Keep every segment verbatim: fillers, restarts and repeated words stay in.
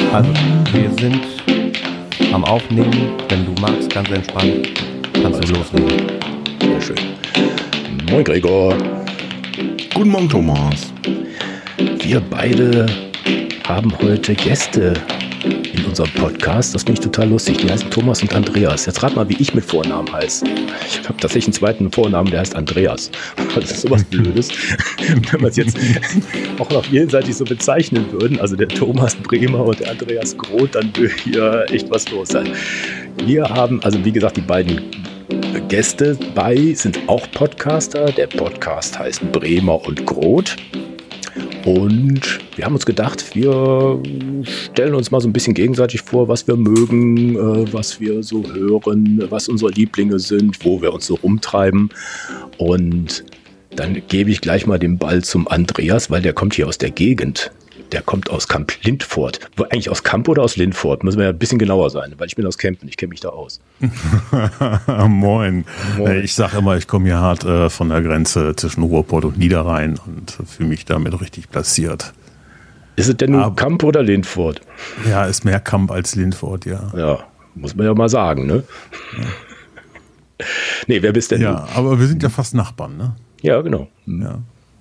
Also, wir sind am Aufnehmen. Wenn du magst, ganz entspannt, kannst du loslegen. Sehr schön. Moin Gregor. Guten Morgen Thomas. Wir beide haben heute Gäste in unserem Podcast. Das finde ich total lustig. Die heißen Thomas und Andreas. Jetzt rat mal, wie ich mit Vornamen heiße. Ich habe tatsächlich einen zweiten Vornamen, der heißt Andreas. Das ist sowas Blödes. Wenn wir es jetzt auch noch jenseitig so bezeichnen würden, also der Thomas Bremer und der Andreas Groth, dann würde hier echt was los sein. Wir haben, also wie gesagt, die beiden Gäste bei sind auch Podcaster. Der Podcast heißt Bremer und Groth. Und wir haben uns gedacht, wir stellen uns mal so ein bisschen gegenseitig vor, was wir mögen, äh, was wir so hören, was unsere Lieblinge sind, wo wir uns so rumtreiben. Und dann gebe ich gleich mal den Ball zum Andreas, weil der kommt hier aus der Gegend. Der kommt aus Kamp-Lindfort. Eigentlich aus Kamp oder aus Lindfort? Müssen wir ja ein bisschen genauer sein, weil ich bin aus Kempen, ich kenne mich da aus. Moin. Moin. Ich sage immer, ich komme hier hart äh, von der Grenze zwischen Ruhrpott und Niederrhein und fühle mich damit richtig platziert. Ist es denn nur Aber, Kamp oder Lindfort? Ja, ist mehr Kamp als Lindfort, ja. Ja, muss man ja mal sagen, ne? Ja. Nee, wer bist denn Ja, du? aber wir sind ja fast Nachbarn, ne? Ja, genau. Ja.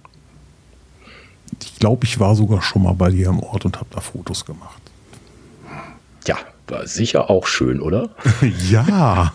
Ich glaube, ich war sogar schon mal bei dir im Ort und habe da Fotos gemacht. Ja, war sicher auch schön, oder? Ja.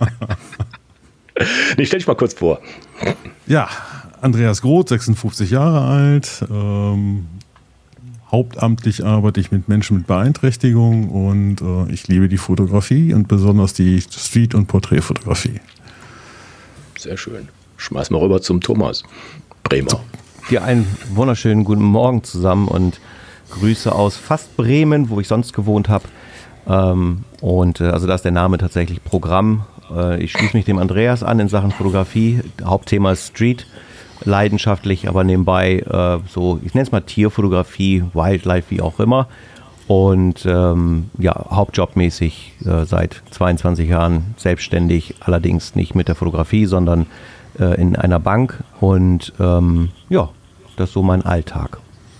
Nee, stell dich mal kurz vor. Ja, Andreas Groth, sechsundfünfzig Jahre alt. Ähm, hauptamtlich arbeite ich mit Menschen mit Beeinträchtigung und äh, ich liebe die Fotografie und besonders die Street- und Porträtfotografie. Sehr schön. Schmeiß mal rüber zum Thomas Bremer. Dir einen wunderschönen guten Morgen zusammen und Grüße aus fast Bremen, wo ich sonst gewohnt habe. Ähm, und äh, also da ist der Name tatsächlich Programm. Äh, ich schließe mich dem Andreas an in Sachen Fotografie. Hauptthema ist Street, leidenschaftlich, aber nebenbei äh, so, ich nenne es mal Tierfotografie, Wildlife, wie auch immer. Und ähm, ja, hauptjobmäßig äh, seit zweiundzwanzig Jahren selbstständig, allerdings nicht mit der Fotografie, sondern äh, in einer Bank. Und ähm, ja, das ist so mein Alltag.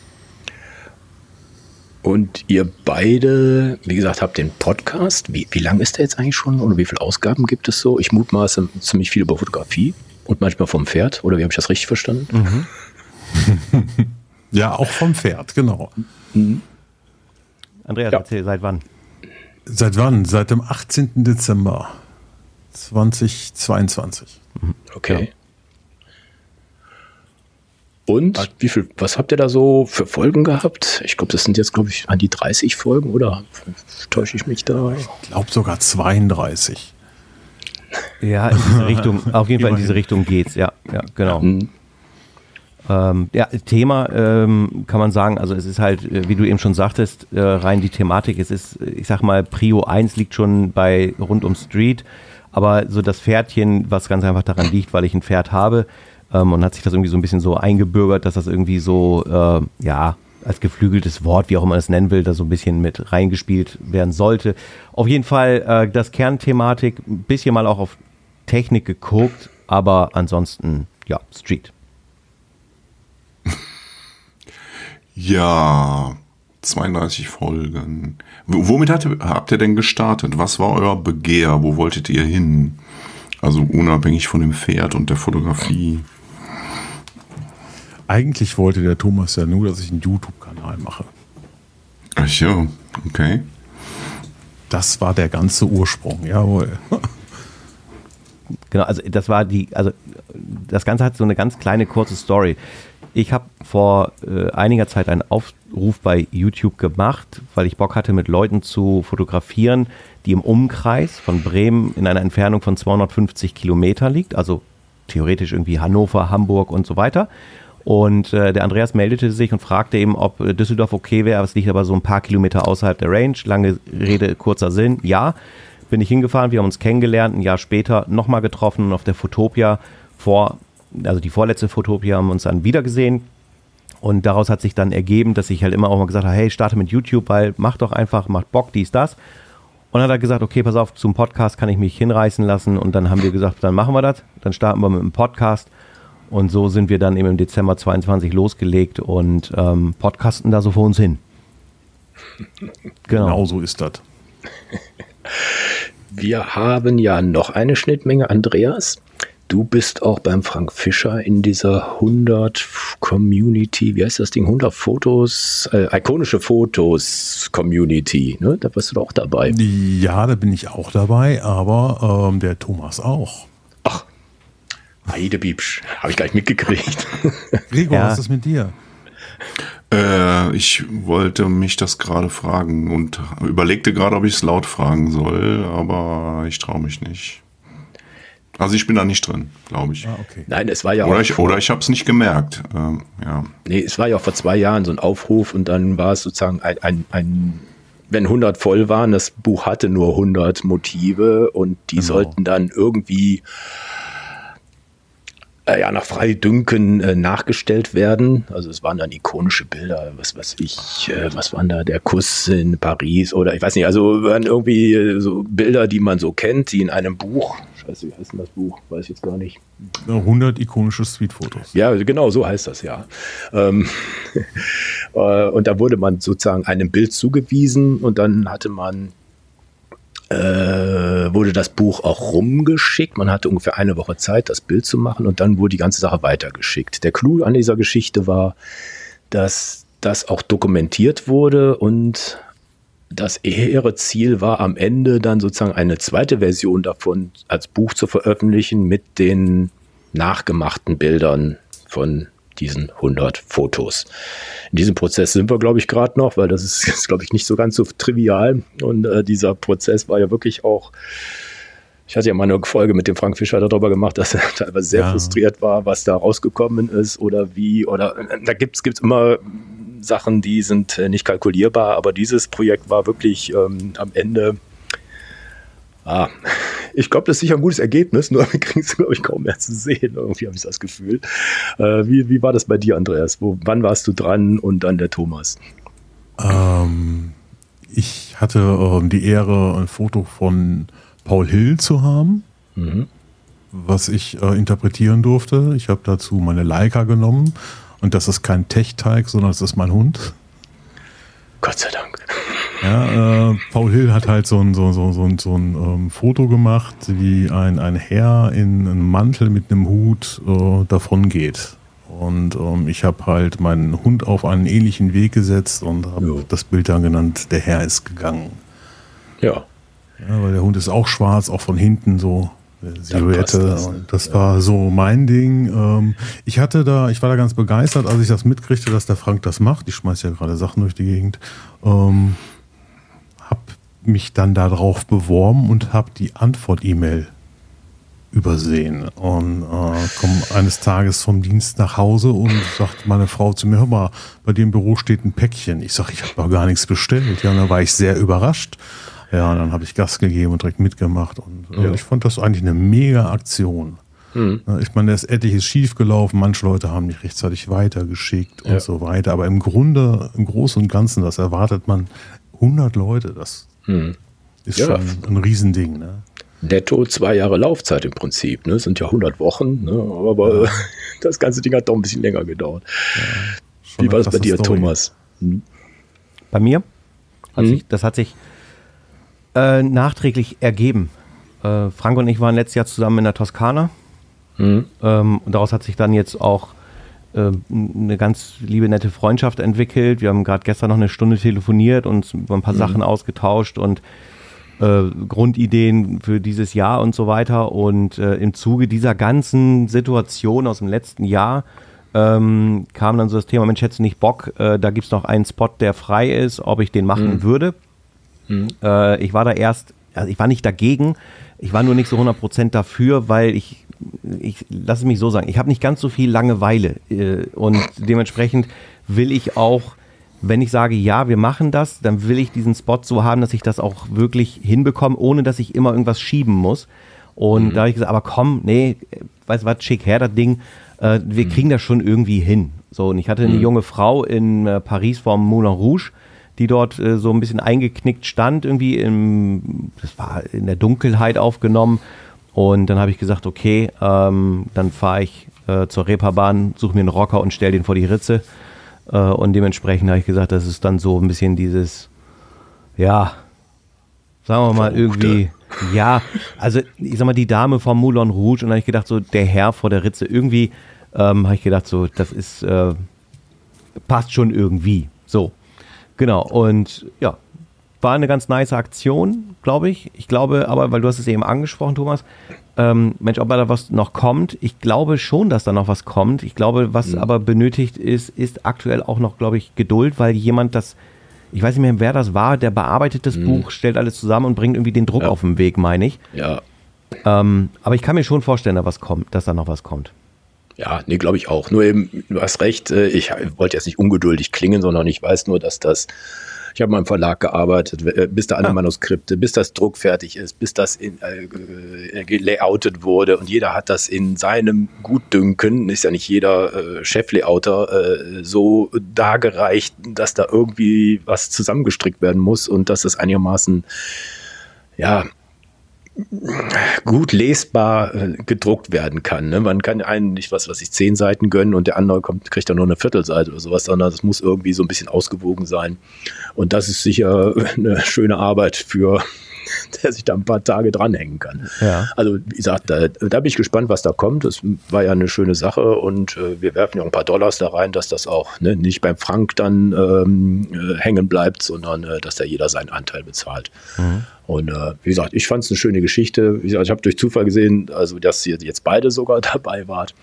Und ihr beide, wie gesagt, habt den Podcast. Wie, wie lang ist der jetzt eigentlich schon oder wie viele Ausgaben gibt es so? Ich mutmaße ziemlich viel über Fotografie und manchmal vom Pferd. Oder wie habe ich das richtig verstanden? Mhm. Ja, auch vom Pferd, genau. Mhm. Andreas, Ja. erzähl, seit wann? Seit wann? Seit dem achtzehnten Dezember zweitausendzweiundzwanzig. Okay. Und wie viel, was habt ihr da so für Folgen gehabt? Ich glaube, das sind jetzt, glaube ich, an die dreißig Folgen, oder täusche ich mich da? Ich glaube sogar zweiunddreißig. Ja, in diese Richtung, auf jeden Fall in diese Richtung geht's, ja, ja, genau. Mhm. Ähm, ja, Thema ähm, kann man sagen, also es ist halt, äh, wie du eben schon sagtest, äh, rein die Thematik, es ist, ich sag mal, Prio eins liegt schon bei rund um Street, aber so das Pferdchen, was ganz einfach daran liegt, weil ich ein Pferd habe, ähm, und hat sich das irgendwie so ein bisschen so eingebürgert, dass das irgendwie so, äh, ja, als geflügeltes Wort, wie auch immer man es nennen will, da so ein bisschen mit reingespielt werden sollte. Auf jeden Fall äh, das Kernthematik, ein bisschen mal auch auf Technik geguckt, aber ansonsten, ja, Street. Ja, zweiunddreißig Folgen. W- Womit hat, habt ihr denn gestartet? Was war euer Begehr? Wo wolltet ihr hin? Also unabhängig von dem Pferd und der Fotografie. Eigentlich wollte der Thomas ja nur, dass ich einen YouTube-Kanal mache. Ach ja, okay. Das war der ganze Ursprung, jawohl. Genau, also das war die, also das Ganze hat so eine ganz kleine kurze Story. Ich habe vor äh, einiger Zeit einen Aufruf bei YouTube gemacht, weil ich Bock hatte, mit Leuten zu fotografieren, die im Umkreis von Bremen in einer Entfernung von zweihundertfünfzig Kilometer liegt, also theoretisch irgendwie Hannover, Hamburg und so weiter. Und äh, der Andreas meldete sich und fragte eben, ob äh, Düsseldorf okay wäre, es liegt aber so ein paar Kilometer außerhalb der Range. Lange Rede, kurzer Sinn, ja. Bin ich hingefahren, wir haben uns kennengelernt, ein Jahr später nochmal getroffen und auf der Fotopia vor, also die vorletzte Fotopia haben wir uns dann wieder gesehen. Und daraus hat sich dann ergeben, dass ich halt immer auch mal gesagt habe, hey, starte mit YouTube, weil mach doch einfach, macht Bock, dies, das. Und dann hat er gesagt, okay, pass auf, zum Podcast kann ich mich hinreißen lassen. Und dann haben wir gesagt, dann machen wir das, dann starten wir mit dem Podcast. Und so sind wir dann eben im Dezember zweiundzwanzig losgelegt und ähm, podcasten da so vor uns hin. Genau. Genau so ist das. Wir haben ja noch eine Schnittmenge, Andreas. Du bist auch beim Frank Fischer in dieser hundert Community, wie heißt das Ding? hundert Fotos, äh, ikonische Fotos Community, ne? Da bist du doch auch dabei. Ja, da bin ich auch dabei, aber ähm, der Thomas auch. Ach, Heidebiebsch, habe ich gar nicht mitgekriegt. Gregor, Ja. was ist mit dir? Äh, ich wollte mich das gerade fragen und überlegte gerade, ob ich es laut fragen soll, aber ich traue mich nicht. Also ich bin da nicht drin, glaube ich. Ah, okay. Nein, es war ja Oder auch ich, vor, oder ich habe es nicht gemerkt. Ähm, ja. nee, es war ja auch vor zwei Jahren so ein Aufruf und dann war es sozusagen ein, ein, ein wenn hundert voll waren, das Buch hatte nur hundert Motive und die Genau. sollten dann irgendwie äh, ja, nach Freidünken äh, nachgestellt werden. Also es waren dann ikonische Bilder, was weiß ich, äh, was waren da, der Kuss in Paris oder ich weiß nicht, also waren irgendwie äh, so Bilder, die man so kennt, die in einem Buch, scheiße, wie heißt denn das Buch, weiß ich jetzt gar nicht. hundert ikonische Streetfotos. Ja, genau, so heißt das, ja. Ähm, äh, und da wurde man sozusagen einem Bild zugewiesen und dann hatte man äh, wurde das Buch auch rumgeschickt. Man hatte ungefähr eine Woche Zeit, das Bild zu machen und dann wurde die ganze Sache weitergeschickt. Der Clou an dieser Geschichte war, dass das auch dokumentiert wurde und das hehre Ziel war, am Ende dann sozusagen eine zweite Version davon als Buch zu veröffentlichen mit den nachgemachten Bildern von diesen hundert Fotos. In diesem Prozess sind wir, glaube ich, gerade noch, weil das ist, ist glaube ich, nicht so ganz so trivial. Und äh, dieser Prozess war ja wirklich auch, ich hatte ja mal eine Folge mit dem Frank Fischer darüber gemacht, dass er teilweise sehr Ja. frustriert war, was da rausgekommen ist oder wie, oder da gibt es immer Sachen, die sind äh, nicht kalkulierbar, aber dieses Projekt war wirklich ähm, am Ende, ah, ich glaube, das ist sicher ein gutes Ergebnis, nur wir kriegen es, glaube ich, kaum mehr zu sehen. Irgendwie habe ich das Gefühl. Äh, wie, wie war das bei dir, Andreas? Wo, wann warst du dran und dann der Thomas? Ähm, ich hatte ähm, die Ehre, ein Foto von Paul Hill zu haben, Mhm. was ich äh, interpretieren durfte. Ich habe dazu meine Leica genommen und das ist kein Tech-Teig, sondern das ist mein Hund. Gott sei Dank. Ja, äh, Paul Hill hat halt so ein, so, so, so ein, so ein ähm, Foto gemacht, wie ein, ein Herr in einem Mantel mit einem Hut äh, davon geht. Und ähm, ich habe halt meinen Hund auf einen ähnlichen Weg gesetzt und habe Jo. das Bild dann genannt, der Herr ist gegangen. Ja. Ja, weil der Hund ist auch schwarz, auch von hinten so äh, Silhouette. passt das, ne? Und das war so mein Ding. Ähm, ich hatte da, ich war da ganz begeistert, als ich das mitkriegte, dass der Frank das macht. Ich schmeiß ja gerade Sachen durch die Gegend. Ähm, hab mich dann darauf beworben und habe die Antwort-E-Mail übersehen und äh, komme eines Tages vom Dienst nach Hause und sagt meine Frau zu mir, hör mal, bei dir im Büro steht ein Päckchen. Ich sage, ich habe noch gar nichts bestellt. Ja, und dann war ich sehr überrascht. Ja, und dann habe ich Gas gegeben und direkt mitgemacht und äh, Ja. ich fand das eigentlich eine mega Aktion. Mhm. Ja, ich meine, da ist etliches schief gelaufen, manche Leute haben nicht rechtzeitig weitergeschickt und Ja. so weiter, aber im Grunde, im Großen und Ganzen, das erwartet man hundert Leute, das Mhm. ist Ja. schon ein Riesending, ne? Netto zwei Jahre Laufzeit im Prinzip. Ne? Das sind ja hundert Wochen, ne? aber, aber das ganze Ding hat doch ein bisschen länger gedauert. Schon Wie war eine das bei klasse dir, Story. Thomas? Hm? Bei mir hat Mhm. sich, das hat sich äh, nachträglich ergeben. Äh, Frank und ich waren letztes Jahr zusammen in der Toskana. Hm? Ähm, und daraus hat sich dann jetzt auch äh, eine ganz liebe, nette Freundschaft entwickelt. Wir haben gerade gestern noch eine Stunde telefoniert und über ein paar Sachen ausgetauscht und äh, Grundideen für dieses Jahr und so weiter. Und äh, im Zuge dieser ganzen Situation aus dem letzten Jahr ähm, kam dann so das Thema, Mensch, hättest du nicht Bock, äh, da gibt es noch einen Spot, der frei ist, ob ich den machen würde. Äh, ich war da erst, also ich war nicht dagegen, ich war nur nicht so hundert Prozent dafür, weil ich, ich lass es mich so sagen, ich habe nicht ganz so viel Langeweile äh, und dementsprechend will ich auch, wenn ich sage, ja, wir machen das, dann will ich diesen Spot so haben, dass ich das auch wirklich hinbekomme, ohne dass ich immer irgendwas schieben muss. Und da habe ich gesagt, aber komm, nee, weißt du was, schick her das Ding, äh, wir kriegen das schon irgendwie hin. So, und ich hatte eine junge Frau in äh, Paris vorm Moulin Rouge, die dort äh, so ein bisschen eingeknickt stand, irgendwie im, das war in der Dunkelheit aufgenommen. Und dann habe ich gesagt, okay, ähm, dann fahre ich äh, zur Reeperbahn, suche mir einen Rocker und stell den vor die Ritze. Äh, und dementsprechend habe ich gesagt, das ist dann so ein bisschen dieses ja, sagen wir mal Verruchte. irgendwie, ja, also ich sag mal, die Dame vom Moulin Rouge und dann habe ich gedacht, so der Herr vor der Ritze, irgendwie ähm, habe ich gedacht, so das ist, äh, passt schon irgendwie, so, genau und ja, war eine ganz nice Aktion, glaube ich, ich glaube aber, weil du hast es eben angesprochen, Thomas, ähm, Mensch, ob da was noch kommt, ich glaube schon, dass da noch was kommt, ich glaube, was mhm. aber benötigt ist, ist aktuell auch noch, glaube ich, Geduld, weil jemand das ich weiß nicht mehr, wer das war, der bearbeitet das mhm. Buch, stellt alles zusammen und bringt irgendwie den Druck ja. auf den Weg, meine ich. Ja. Ähm, aber ich kann mir schon vorstellen, dass, was kommt, dass da noch was kommt. Ja, nee, glaube ich auch. Nur eben, du hast recht, ich wollte jetzt nicht ungeduldig klingen, sondern ich weiß nur, dass das, ich habe mal im Verlag gearbeitet, bis da alle ja. Manuskripte, bis das Druck fertig ist, bis das in, äh, gelayoutet wurde und jeder hat das in seinem Gutdünken, ist ja nicht jeder äh, Cheflayouter äh, so dargereicht, dass da irgendwie was zusammengestrickt werden muss und dass das einigermaßen, ja, gut lesbar äh, gedruckt werden kann. Ne? Man kann einen nicht was, was ich zehn Seiten gönnen und der andere kommt, kriegt dann nur eine Viertelseite oder sowas, sondern das muss irgendwie so ein bisschen ausgewogen sein. Und das ist sicher eine schöne Arbeit für, der sich da ein paar Tage dranhängen kann. Ja. Also wie gesagt, da, da bin ich gespannt, was da kommt. Das war ja eine schöne Sache und äh, wir werfen ja auch ein paar Dollars da rein, dass das auch ne, nicht beim Frank dann ähm, äh, hängen bleibt, sondern äh, dass da jeder seinen Anteil bezahlt. Mhm. Und äh, wie gesagt, ich fand es eine schöne Geschichte. Wie gesagt, ich habe durch Zufall gesehen, also dass ihr jetzt beide sogar dabei wart.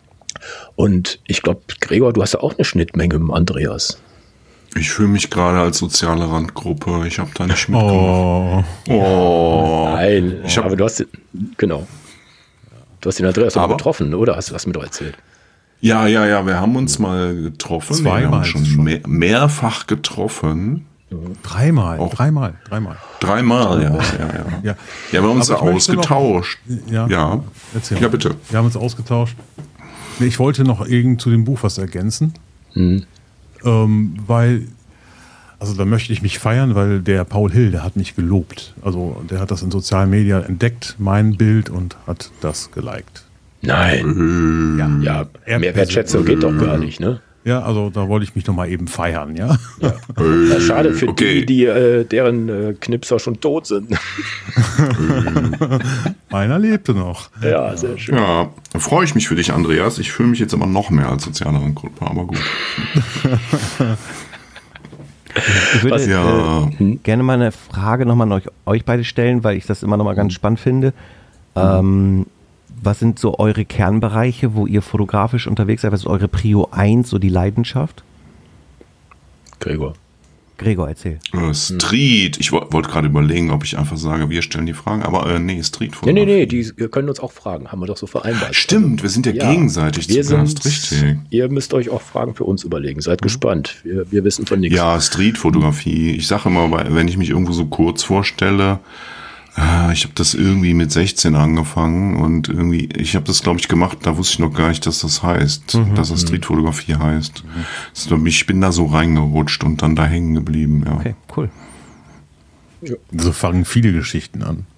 Und ich glaube, Gregor, du hast ja auch eine Schnittmenge mit Andreas. Ich fühle mich gerade als soziale Randgruppe. Ich habe da nicht mitgemacht. Oh. oh. Nein, ich hab, aber du hast, genau. Du hast den Andreas auch getroffen, oder? Hast du was mit euch erzählt? Ja, ja, ja, wir haben uns mal getroffen. Zweimal wir haben schon, schon. Mehr, mehrfach getroffen. Dreimal, auch dreimal, dreimal. Dreimal, ja, ja, ja. Ja, ja wir haben uns ausgetauscht. Noch, ja, ja. Erzähl ja, bitte. Wir haben uns ausgetauscht. Ich wollte noch irgend zu dem Buch was ergänzen. Mhm. Ähm, weil, also da möchte ich mich feiern, weil der Paul Hill, der hat mich gelobt. Also der hat das in sozialen Medien entdeckt, mein Bild, und hat das geliked. Nein. Ja, ja mehr Wertschätzung geht doch gar nicht, ne? Ja, also da wollte ich mich noch mal eben feiern, ja. ja. ja schade für okay. die, die äh, deren äh, Knipser schon tot sind. Meiner lebte noch. Ja, sehr schön. Ja, da freue ich mich für dich, Andreas. Ich fühle mich jetzt aber noch mehr als soziale Randgruppe, aber gut. Ich würde Was, ja. äh, gerne mal eine Frage nochmal an euch, euch beide stellen, weil ich das immer noch mal ganz spannend finde. Mhm. Ähm, Was sind so eure Kernbereiche, wo ihr fotografisch unterwegs seid? Was ist eure Prio eins, so die Leidenschaft? Gregor. Gregor, erzähl. Äh, Street. Ich wollte gerade überlegen, ob ich einfach sage, wir stellen die Fragen, aber äh, nee, Street. Nee, nee, nee, die können uns auch fragen. Haben wir doch so vereinbart. Stimmt, wir sind ja, ja gegenseitig wir zu Gast, sind, richtig. Ihr müsst euch auch Fragen für uns überlegen. Seid mhm. gespannt. Wir, wir wissen von nichts. Ja, Street-Fotografie. Ich sage immer, wenn ich mich irgendwo so kurz vorstelle, ich habe das irgendwie mit sechzehn angefangen und irgendwie, ich habe das, glaube ich, gemacht, da wusste ich noch gar nicht, dass das heißt, mhm, dass das Streetfotografie heißt. Mhm. Ich bin da so reingerutscht und dann da hängen geblieben. Ja. Okay, cool. So fangen viele Geschichten an.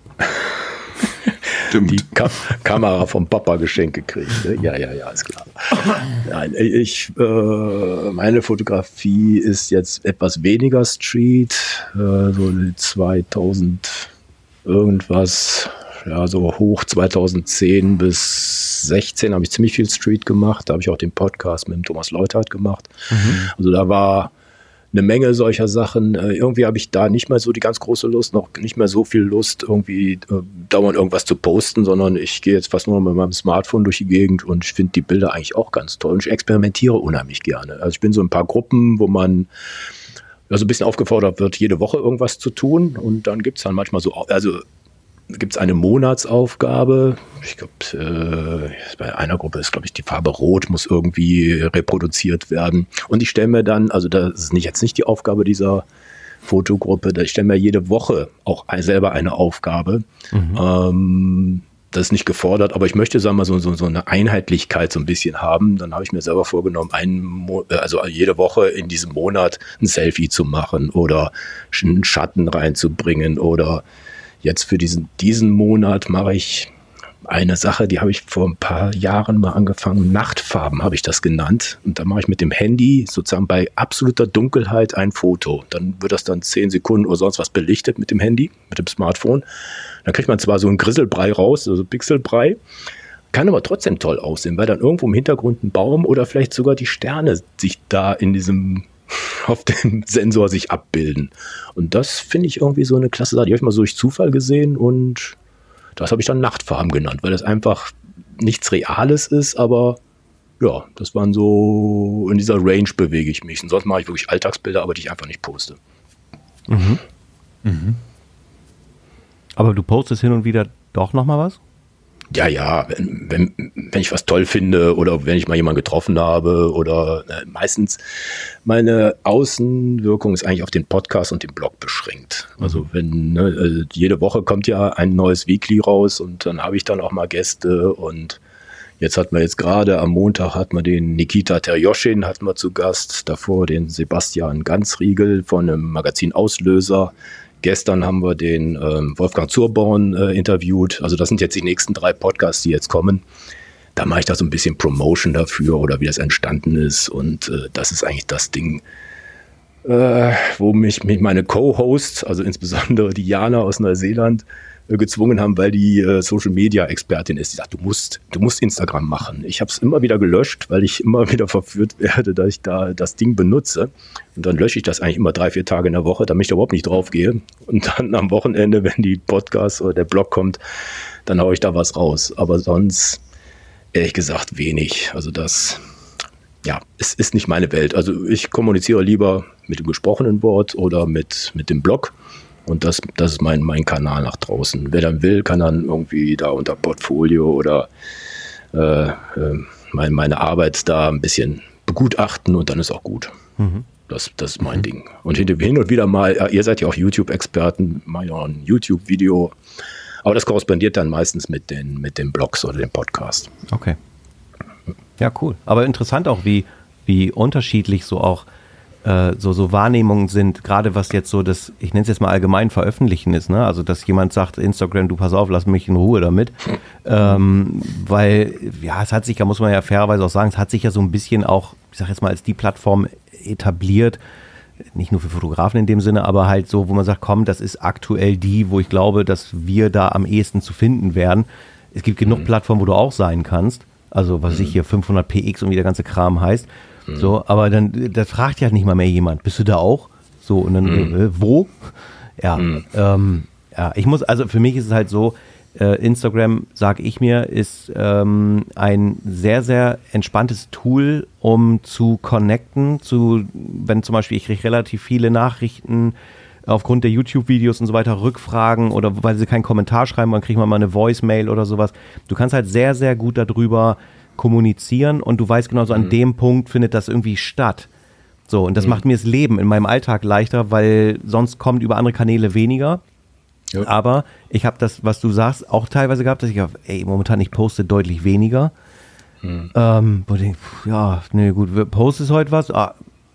Die Ka- Kamera vom Papa geschenkt gekriegt. Ne? Ja, ja, ja, ist klar. Nein, ich, äh, meine Fotografie ist jetzt etwas weniger Street, äh, so zweitausend irgendwas, ja, so hoch zweitausendzehn bis sechzehn habe ich ziemlich viel Street gemacht. Da habe ich auch den Podcast mit dem Thomas Leuthardt gemacht. Mhm. Also da war eine Menge solcher Sachen. Äh, irgendwie habe ich da nicht mehr so die ganz große Lust, noch nicht mehr so viel Lust, irgendwie äh, dauernd irgendwas zu posten, sondern ich gehe jetzt fast nur mit meinem Smartphone durch die Gegend und ich finde die Bilder eigentlich auch ganz toll und ich experimentiere unheimlich gerne. Also ich bin so in ein paar Gruppen, wo man also ein bisschen aufgefordert wird, jede Woche irgendwas zu tun. Und dann gibt es dann manchmal so, also gibt es eine Monatsaufgabe. Ich glaube, äh, bei einer Gruppe ist, glaube ich, die Farbe Rot muss irgendwie reproduziert werden. Und ich stelle mir dann, also das ist nicht jetzt nicht die Aufgabe dieser Fotogruppe, ich stelle mir jede Woche auch selber eine Aufgabe. Mhm. Ähm, das ist nicht gefordert, aber ich möchte, sagen wir mal, so, so, so eine Einheitlichkeit so ein bisschen haben. Dann habe ich mir selber vorgenommen, einen Mo- also jede Woche in diesem Monat ein Selfie zu machen oder einen Schatten reinzubringen. Oder jetzt für diesen, diesen Monat mache ich eine Sache, die habe ich vor ein paar Jahren mal angefangen, Nachtfarben habe ich das genannt. Und da mache ich mit dem Handy sozusagen bei absoluter Dunkelheit ein Foto. Dann wird das dann zehn Sekunden oder sonst was belichtet mit dem Handy, mit dem Smartphone. Dann kriegt man zwar so einen Grisselbrei raus, also Pixelbrei, kann aber trotzdem toll aussehen, weil dann irgendwo im Hintergrund ein Baum oder vielleicht sogar die Sterne sich da in diesem, auf dem Sensor sich abbilden. Und das finde ich irgendwie so eine klasse Sache. Die habe ich mal so durch Zufall gesehen und das habe ich dann Nachtfarben genannt, weil das einfach nichts Reales ist, aber ja, das waren so, in dieser Range bewege ich mich. Und sonst mache ich wirklich Alltagsbilder, aber die ich einfach nicht poste. Mhm. Mhm. Aber du postest hin und wieder doch nochmal was? Ja, ja, wenn, wenn, wenn ich was toll finde oder wenn ich mal jemanden getroffen habe oder äh, meistens meine Außenwirkung ist eigentlich auf den Podcast und den Blog beschränkt. Also wenn ne, äh, jede Woche kommt ja ein neues Weekly raus und dann habe ich dann auch mal Gäste und jetzt hatten wir jetzt gerade am Montag hatten wir den Nikita Terjoschin hatten wir zu Gast, davor den Sebastian Ganzriegel von dem Magazin Auslöser. Gestern haben wir den ähm, Wolfgang Zurborn äh, interviewt. Also das sind jetzt die nächsten drei Podcasts, die jetzt kommen. Da mache ich da so ein bisschen Promotion dafür oder wie das entstanden ist. Und äh, das ist eigentlich das Ding, äh, wo mich, mich meine Co-Hosts, also insbesondere die Jana aus Neuseeland, äh, gezwungen haben, weil die äh, Social-Media-Expertin ist. Die sagt, du musst, du musst Instagram machen. Ich habe es immer wieder gelöscht, weil ich immer wieder verführt werde, dass ich da das Ding benutze. Und dann lösche ich das eigentlich immer drei, vier Tage in der Woche, damit ich da überhaupt nicht drauf gehe. Und dann am Wochenende, wenn die Podcast oder der Blog kommt, dann haue ich da was raus. Aber sonst, ehrlich gesagt, wenig. Also das, ja, es ist nicht meine Welt. Also ich kommuniziere lieber mit dem gesprochenen Wort oder mit, mit dem Blog. Und das, das ist mein, mein Kanal nach draußen. Wer dann will, kann dann irgendwie da unter Portfolio oder äh, äh, meine, meine Arbeit da ein bisschen begutachten und dann ist auch gut. Mhm. Das, das ist mein mhm. Ding. Und hin und wieder mal, ihr seid ja auch YouTube-Experten, mache ja auch ein YouTube-Video. Aber das korrespondiert dann meistens mit den, mit den Blogs oder dem Podcast. Okay. Ja, cool. Aber interessant auch, wie, wie unterschiedlich so auch äh, so, so Wahrnehmungen sind, gerade was jetzt so das, ich nenne es jetzt mal allgemein veröffentlichen ist, ne? Also dass jemand sagt, Instagram, du pass auf, lass mich in Ruhe damit. Ähm, weil, ja, es hat sich, da muss man ja fairerweise auch sagen, es hat sich ja so ein bisschen auch, ich sag jetzt mal, als die Plattform etabliert, nicht nur für Fotografen in dem Sinne, aber halt so, wo man sagt, komm, das ist aktuell die, wo ich glaube, dass wir da am ehesten zu finden werden. Es gibt genug mhm. Plattformen, wo du auch sein kannst, also was mhm. ich hier fünfhundert P X und wie der ganze Kram heißt, mhm. so, aber dann, das fragt ja nicht mal mehr jemand, bist du da auch? So, und dann, mhm. äh, wo? Ja, mhm. ähm, ja, ich muss, also für mich ist es halt so, äh, Instagram, sage ich mir, ist ähm, ein sehr, sehr entspanntes Tool, um zu connecten, zu, wenn zum Beispiel ich kriege relativ viele Nachrichten aufgrund der YouTube-Videos und so weiter, Rückfragen oder weil sie keinen Kommentar schreiben, dann kriegt man mal eine Voicemail oder sowas. Du kannst halt sehr, sehr gut darüber kommunizieren und du weißt genau so, an mhm. dem Punkt findet das irgendwie statt. So, und das mhm. macht mir das Leben in meinem Alltag leichter, weil sonst kommt über andere Kanäle weniger. Ja. Aber ich habe das, was du sagst, auch teilweise gehabt, dass ich hab, ey, momentan ich poste deutlich weniger. Mhm. Ähm, wo ich denk, ja, nee, gut, postest heute was? Ah,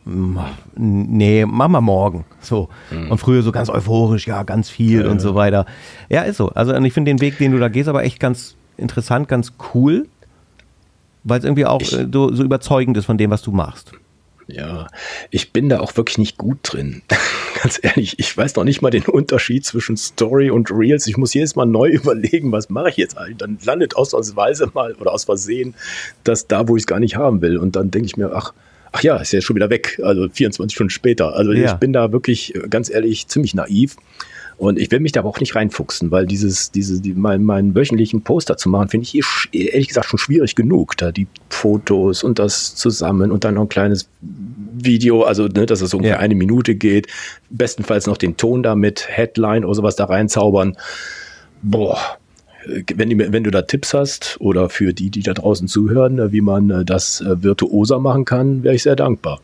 nee, mach mal morgen. So. Mhm. Und früher so ganz euphorisch, ja, ganz viel ja, und so weiter. Ja, ist so. Also und ich finde den Weg, den du da gehst, aber echt ganz interessant, ganz cool, weil es irgendwie auch ich, äh, so, so überzeugend ist von dem, was du machst. Ja, ich bin da auch wirklich nicht gut drin. Ganz ehrlich, ich weiß noch nicht mal den Unterschied zwischen Story und Reels. Ich muss jedes Mal neu überlegen, was mache ich jetzt eigentlich. Dann landet ausnahmsweise mal oder aus Versehen das da, wo ich es gar nicht haben will. Und dann denke ich mir, ach, ach ja, ist ja schon wieder weg. Also vierundzwanzig Stunden später. Also ja. Ich bin da wirklich, ganz ehrlich, ziemlich naiv. Und ich will mich da aber auch nicht reinfuchsen, weil dieses, diese, die, mein, meinen wöchentlichen Poster zu machen, finde ich ehrlich gesagt schon schwierig genug. Da die Fotos und das zusammen und dann noch ein kleines Video, also ne, dass es so ungefähr ja. eine Minute geht. Bestenfalls noch den Ton da mit Headline oder sowas da reinzaubern. Boah, wenn, die, wenn du da Tipps hast oder für die, die da draußen zuhören, wie man das virtuoser machen kann, wäre ich sehr dankbar.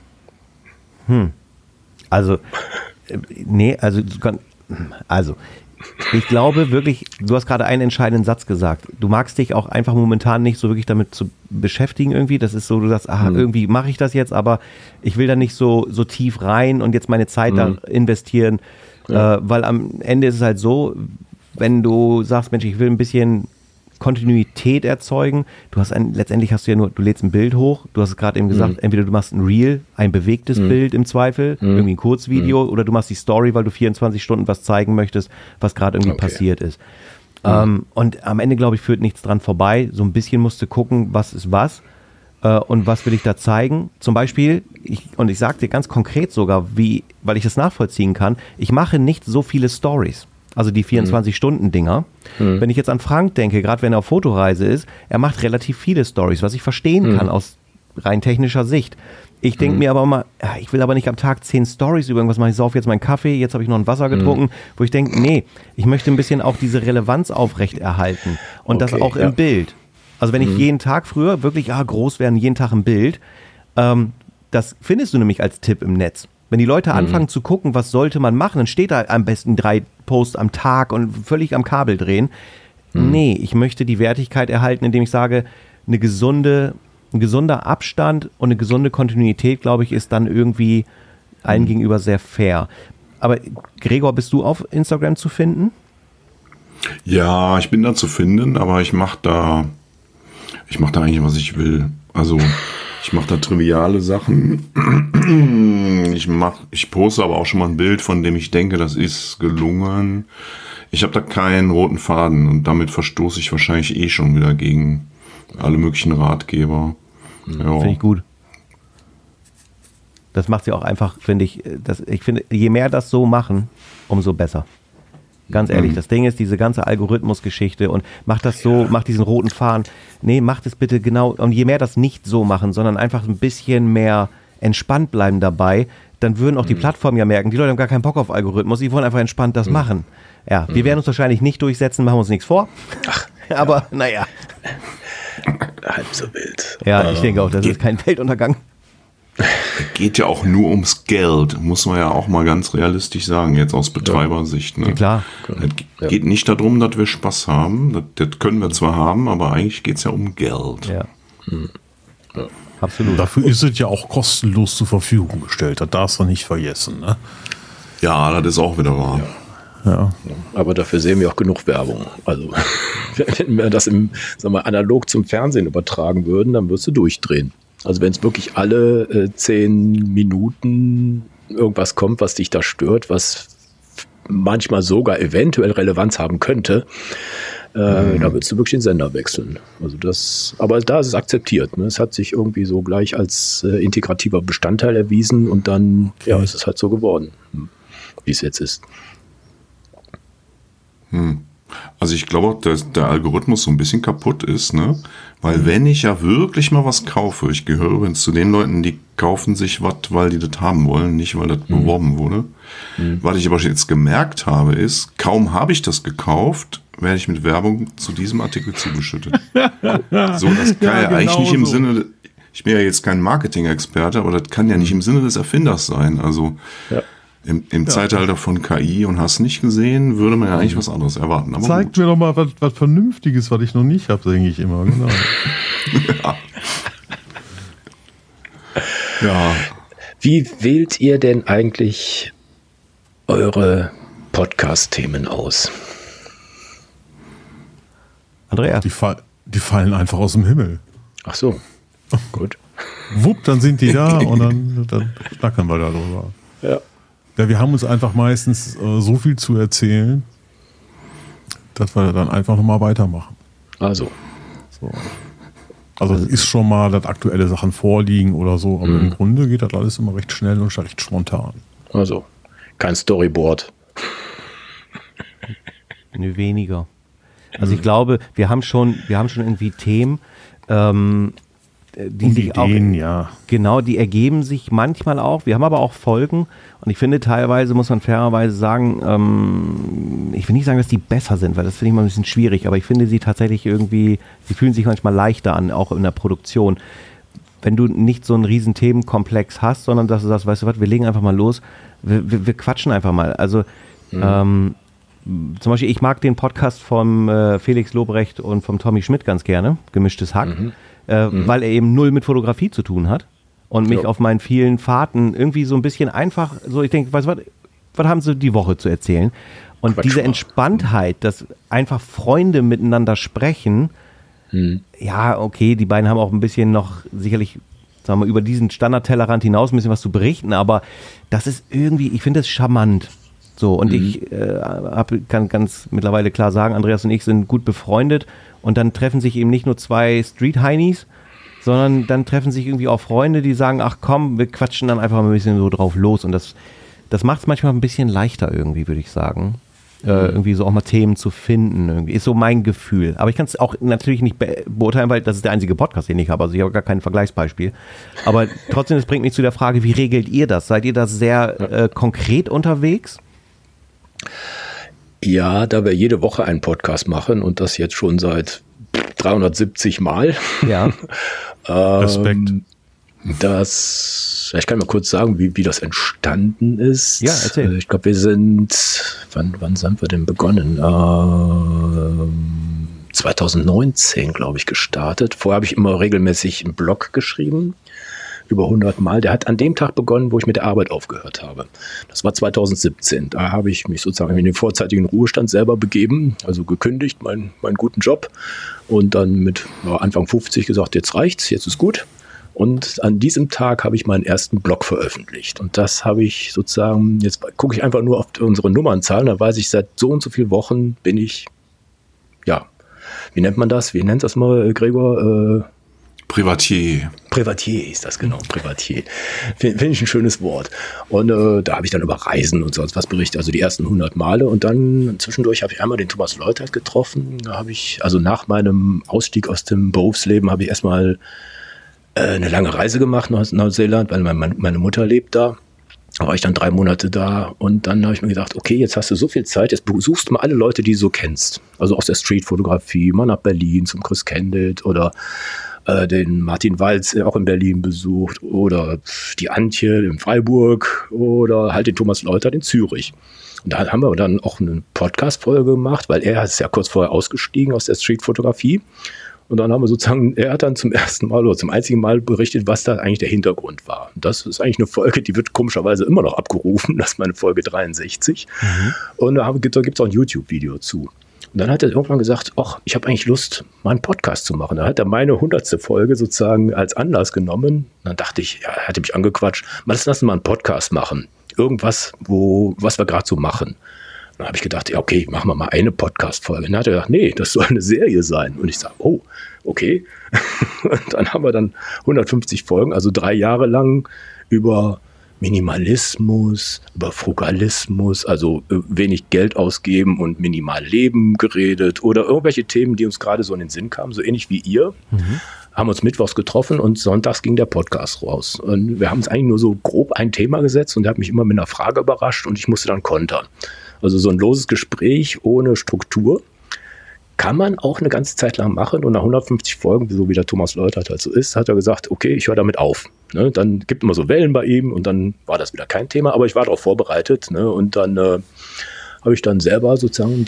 Hm. Also, nee, also du kannst. Also, ich glaube wirklich, du hast gerade einen entscheidenden Satz gesagt. Du magst dich auch einfach momentan nicht so wirklich damit zu beschäftigen irgendwie. Das ist so, du sagst, aha, mhm. irgendwie mache ich das jetzt, aber ich will da nicht so, so tief rein und jetzt meine Zeit mhm. da investieren. Ja. Äh, weil am Ende ist es halt so, wenn du sagst, Mensch, ich will ein bisschen Kontinuität erzeugen. Du hast ein, letztendlich hast du ja nur, du lädst ein Bild hoch, du hast es gerade eben gesagt, mhm. entweder du machst ein Reel, ein bewegtes mhm. Bild im Zweifel, mhm. irgendwie ein Kurzvideo, mhm. oder du machst die Story, weil du vierundzwanzig Stunden was zeigen möchtest, was gerade irgendwie okay. passiert ist. Mhm. Ähm, und am Ende, glaube ich, führt nichts dran vorbei. So ein bisschen musst du gucken, was ist was äh, und was will ich da zeigen. Zum Beispiel, ich, und ich sage dir ganz konkret sogar, wie, weil ich das nachvollziehen kann, ich mache nicht so viele Stories. Also die vierundzwanzig-Stunden-Dinger. Mhm. Wenn ich jetzt an Frank denke, gerade wenn er auf Fotoreise ist, er macht relativ viele Stories, was ich verstehen mhm. kann aus rein technischer Sicht. Ich denke mhm. mir aber immer, ja, ich will aber nicht am Tag zehn Stories über irgendwas machen. Ich saufe jetzt meinen Kaffee, jetzt habe ich noch ein Wasser getrunken, mhm. wo ich denke, nee, ich möchte ein bisschen auch diese Relevanz aufrechterhalten. Und okay, das auch ja. im Bild. Also wenn mhm. ich jeden Tag früher wirklich, ja, groß werden, jeden Tag ein Bild, ähm, das findest du nämlich als Tipp im Netz. Wenn die Leute mhm. anfangen zu gucken, was sollte man machen, dann steht da am besten drei Posts am Tag und völlig am Kabel drehen. Mhm. Nee, ich möchte die Wertigkeit erhalten, indem ich sage, eine gesunde, ein gesunder Abstand und eine gesunde Kontinuität, glaube ich, ist dann irgendwie allen mhm. gegenüber sehr fair. Aber Gregor, bist du auf Instagram zu finden? Ja, ich bin da zu finden, aber ich mache da, ich mache da eigentlich, was ich will. Also ich mache da triviale Sachen. Ich mach, ich poste aber auch schon mal ein Bild, von dem ich denke, das ist gelungen. Ich habe da keinen roten Faden und damit verstoße ich wahrscheinlich eh schon wieder gegen alle möglichen Ratgeber. Ja. Finde ich gut. Das macht sie auch einfach, finde ich, das, ich finde, je mehr das so machen, umso besser. Ganz ehrlich, mhm. das Ding ist, diese ganze Algorithmusgeschichte und macht das so, ja. macht diesen roten Faden. Nee, macht es bitte genau. Und je mehr das nicht so machen, sondern einfach ein bisschen mehr entspannt bleiben dabei, dann würden auch mhm. die Plattformen ja merken, die Leute haben gar keinen Bock auf Algorithmus, die wollen einfach entspannt das mhm. machen. Ja, wir mhm. werden uns wahrscheinlich nicht durchsetzen, machen uns nichts vor. Ach, aber ja. naja. Halb so wild. Ja, ich denke auch, das ist kein Weltuntergang. Geht ja auch nur ums Geld, muss man ja auch mal ganz realistisch sagen, jetzt aus Betreibersicht. Ne? Ja, klar. Es geht nicht darum, dass wir Spaß haben, das, das können wir zwar haben, aber eigentlich geht es ja um Geld. Ja. Hm. Ja. Absolut. Dafür ist es ja auch kostenlos zur Verfügung gestellt, das darfst du nicht vergessen. Ne? Ja, das ist auch wieder wahr. Ja. Ja. Aber dafür sehen wir auch genug Werbung. Also wenn wir das im, sagen wir, analog zum Fernsehen übertragen würden, dann würdest du durchdrehen. Also wenn es wirklich alle äh, zehn Minuten irgendwas kommt, was dich da stört, was manchmal sogar eventuell Relevanz haben könnte, äh, mhm. da würdest du wirklich den Sender wechseln. Also das, aber da ist es akzeptiert. Ne? Es hat sich irgendwie so gleich als äh, integrativer Bestandteil erwiesen und dann okay. ja, ist es halt so geworden, wie es jetzt ist. Hm. Also ich glaube, dass der Algorithmus so ein bisschen kaputt ist, ne? Weil mhm. wenn ich ja wirklich mal was kaufe, ich gehöre übrigens zu den Leuten, die kaufen sich was, weil die das haben wollen, nicht weil das mhm. beworben wurde. Mhm. Was ich aber jetzt gemerkt habe, ist, kaum habe ich das gekauft, werde ich mit Werbung zu diesem Artikel zugeschüttet. So, das kann ja, ja genau eigentlich nicht im so. Sinne, ich bin ja jetzt kein Marketing-Experte, aber das kann ja nicht im Sinne des Erfinders sein. Also ja. Im, im ja. Zeitalter von K I und hast nicht gesehen, würde man ja eigentlich was anderes erwarten. Aber zeigt gut. mir doch mal was, was Vernünftiges, was ich noch nicht habe, denke ich immer. Genau. ja. ja. Wie wählt ihr denn eigentlich eure Podcast-Themen aus? Andreas? Die, fall, die fallen einfach aus dem Himmel. Ach so, gut. Wupp, dann sind die da und dann, dann schnackern wir darüber. Ja. Ja, wir haben uns einfach meistens äh, so viel zu erzählen, dass wir dann einfach nochmal weitermachen. Also. So. Also es ist schon mal, dass aktuelle Sachen vorliegen oder so, aber mhm. im Grunde geht das alles immer recht schnell und recht spontan. Also, kein Storyboard. Nö, weniger. Also ich glaube, wir haben schon, wir haben schon irgendwie Themen, ähm, die, die sich Ideen, auch, ja. Genau, die ergeben sich manchmal auch. Wir haben aber auch Folgen und ich finde teilweise, muss man fairerweise sagen, ähm, ich will nicht sagen, dass die besser sind, weil das finde ich mal ein bisschen schwierig, aber ich finde sie tatsächlich irgendwie, sie fühlen sich manchmal leichter an, auch in der Produktion. Wenn du nicht so einen riesen Themenkomplex hast, sondern dass du sagst, weißt du was, wir legen einfach mal los, wir, wir, wir quatschen einfach mal. Also mhm. ähm, zum Beispiel, ich mag den Podcast vom äh, Felix Lobrecht und vom Tommy Schmidt ganz gerne, Gemischtes Hack. Mhm. Äh, mhm. Weil er eben null mit Fotografie zu tun hat und mich ja. auf meinen vielen Fahrten irgendwie so ein bisschen einfach, so ich denke, weißt du was, was haben sie die Woche zu erzählen? Und Quatsch diese mal. Entspanntheit, dass einfach Freunde miteinander sprechen, Hm. ja, okay, die beiden haben auch ein bisschen noch sicherlich, sagen wir, über diesen Standard-Tellerrand hinaus ein bisschen was zu berichten, aber das ist irgendwie, ich finde das charmant. So, und Mhm. ich äh, hab, kann ganz mittlerweile klar sagen, Andreas und ich sind gut befreundet und dann treffen sich eben nicht nur zwei Street-Heinis, sondern dann treffen sich irgendwie auch Freunde, die sagen, ach komm, wir quatschen dann einfach mal ein bisschen so drauf los und das, das macht es manchmal ein bisschen leichter irgendwie, würde ich sagen. Äh, irgendwie so auch mal Themen zu finden, irgendwie. Ist so mein Gefühl. Aber ich kann es auch natürlich nicht be- beurteilen, weil das ist der einzige Podcast, den ich habe. Also ich habe gar kein Vergleichsbeispiel. Aber trotzdem, das bringt mich zu der Frage, wie regelt ihr das? Seid ihr da sehr äh, konkret unterwegs? Ja, da wir jede Woche einen Podcast machen und das jetzt schon seit dreihundertsiebzig Mal. Ja. Respekt. Ähm, das, ich kann mal kurz sagen, wie, wie das entstanden ist. Ja, erzähl. Äh, Ich glaube, wir sind, wann, wann haben wir denn begonnen? Ähm, zweitausendneunzehn, glaube ich, gestartet. Vorher habe ich immer regelmäßig einen Blog geschrieben, über hundert Mal. Der hat an dem Tag begonnen, wo ich mit der Arbeit aufgehört habe. Das war zweitausendsiebzehn. Da habe ich mich sozusagen in den vorzeitigen Ruhestand selber begeben, also gekündigt, meinen, meinen guten Job. Und dann mit ja, Anfang fünfzig gesagt, jetzt reicht's, jetzt ist gut. Und an diesem Tag habe ich meinen ersten Blog veröffentlicht. Und das habe ich sozusagen, jetzt gucke ich einfach nur auf unsere Nummernzahlen, da weiß ich, seit so und so vielen Wochen bin ich, ja, wie nennt man das? Wie nennt das mal, Gregor? Äh, Privatier. Privatier ist das, genau, Privatier. Finde find ich ein schönes Wort. Und äh, da habe ich dann über Reisen und sonst was berichtet, also die ersten hundert Male. Und dann zwischendurch habe ich einmal den Thomas Leutert getroffen. Da habe ich, also nach meinem Ausstieg aus dem Berufsleben, habe ich erstmal äh, eine lange Reise gemacht nach Neuseeland, weil mein, meine Mutter lebt da. Da war ich dann drei Monate da und dann habe ich mir gedacht, okay, jetzt hast du so viel Zeit, jetzt besuchst du mal alle Leute, die du so kennst. Also aus der Streetfotografie, mal nach Berlin zum Chris Candid oder äh, den Martin Walz äh, auch in Berlin besucht oder die Antje in Freiburg oder halt den Thomas Leutert in Zürich. Und da haben wir dann auch eine Podcast-Folge gemacht, weil er ist ja kurz vorher ausgestiegen aus der Streetfotografie. Und dann haben wir sozusagen, er hat dann zum ersten Mal oder zum einzigen Mal berichtet, was da eigentlich der Hintergrund war. Und das ist eigentlich eine Folge, die wird komischerweise immer noch abgerufen. Das ist meine Folge dreiundsechzig. Mhm. Und da, da gibt es auch ein YouTube-Video zu. Und dann hat er irgendwann gesagt, ach, ich habe eigentlich Lust, mal einen Podcast zu machen. Da hat er meine hundertste Folge sozusagen als Anlass genommen. Und dann dachte ich, ja, er hatte mich angequatscht, mal lass uns mal einen Podcast machen. Irgendwas, wo, was wir gerade so machen. Dann habe ich gedacht, ja, okay, machen wir mal eine Podcast-Folge. Dann hat er gesagt, nee, das soll eine Serie sein. Und ich sage, oh, okay. Und dann haben wir dann hundertfünfzig Folgen, also drei Jahre lang über Minimalismus, über Frugalismus, also wenig Geld ausgeben und minimal leben geredet oder irgendwelche Themen, die uns gerade so in den Sinn kamen, so ähnlich wie ihr. Mhm. Haben uns mittwochs getroffen und sonntags ging der Podcast raus. Und wir haben uns eigentlich nur so grob ein Thema gesetzt und er hat mich immer mit einer Frage überrascht und ich musste dann kontern. Also so ein loses Gespräch ohne Struktur kann man auch eine ganze Zeit lang machen. Und nach hundertfünfzig Folgen, so wie der Thomas Leutert halt so ist, hat er gesagt, okay, ich höre damit auf. Ne, dann gibt immer so Wellen bei ihm und dann war das wieder kein Thema. Aber ich war darauf vorbereitet. Ne, und dann äh, habe ich dann selber sozusagen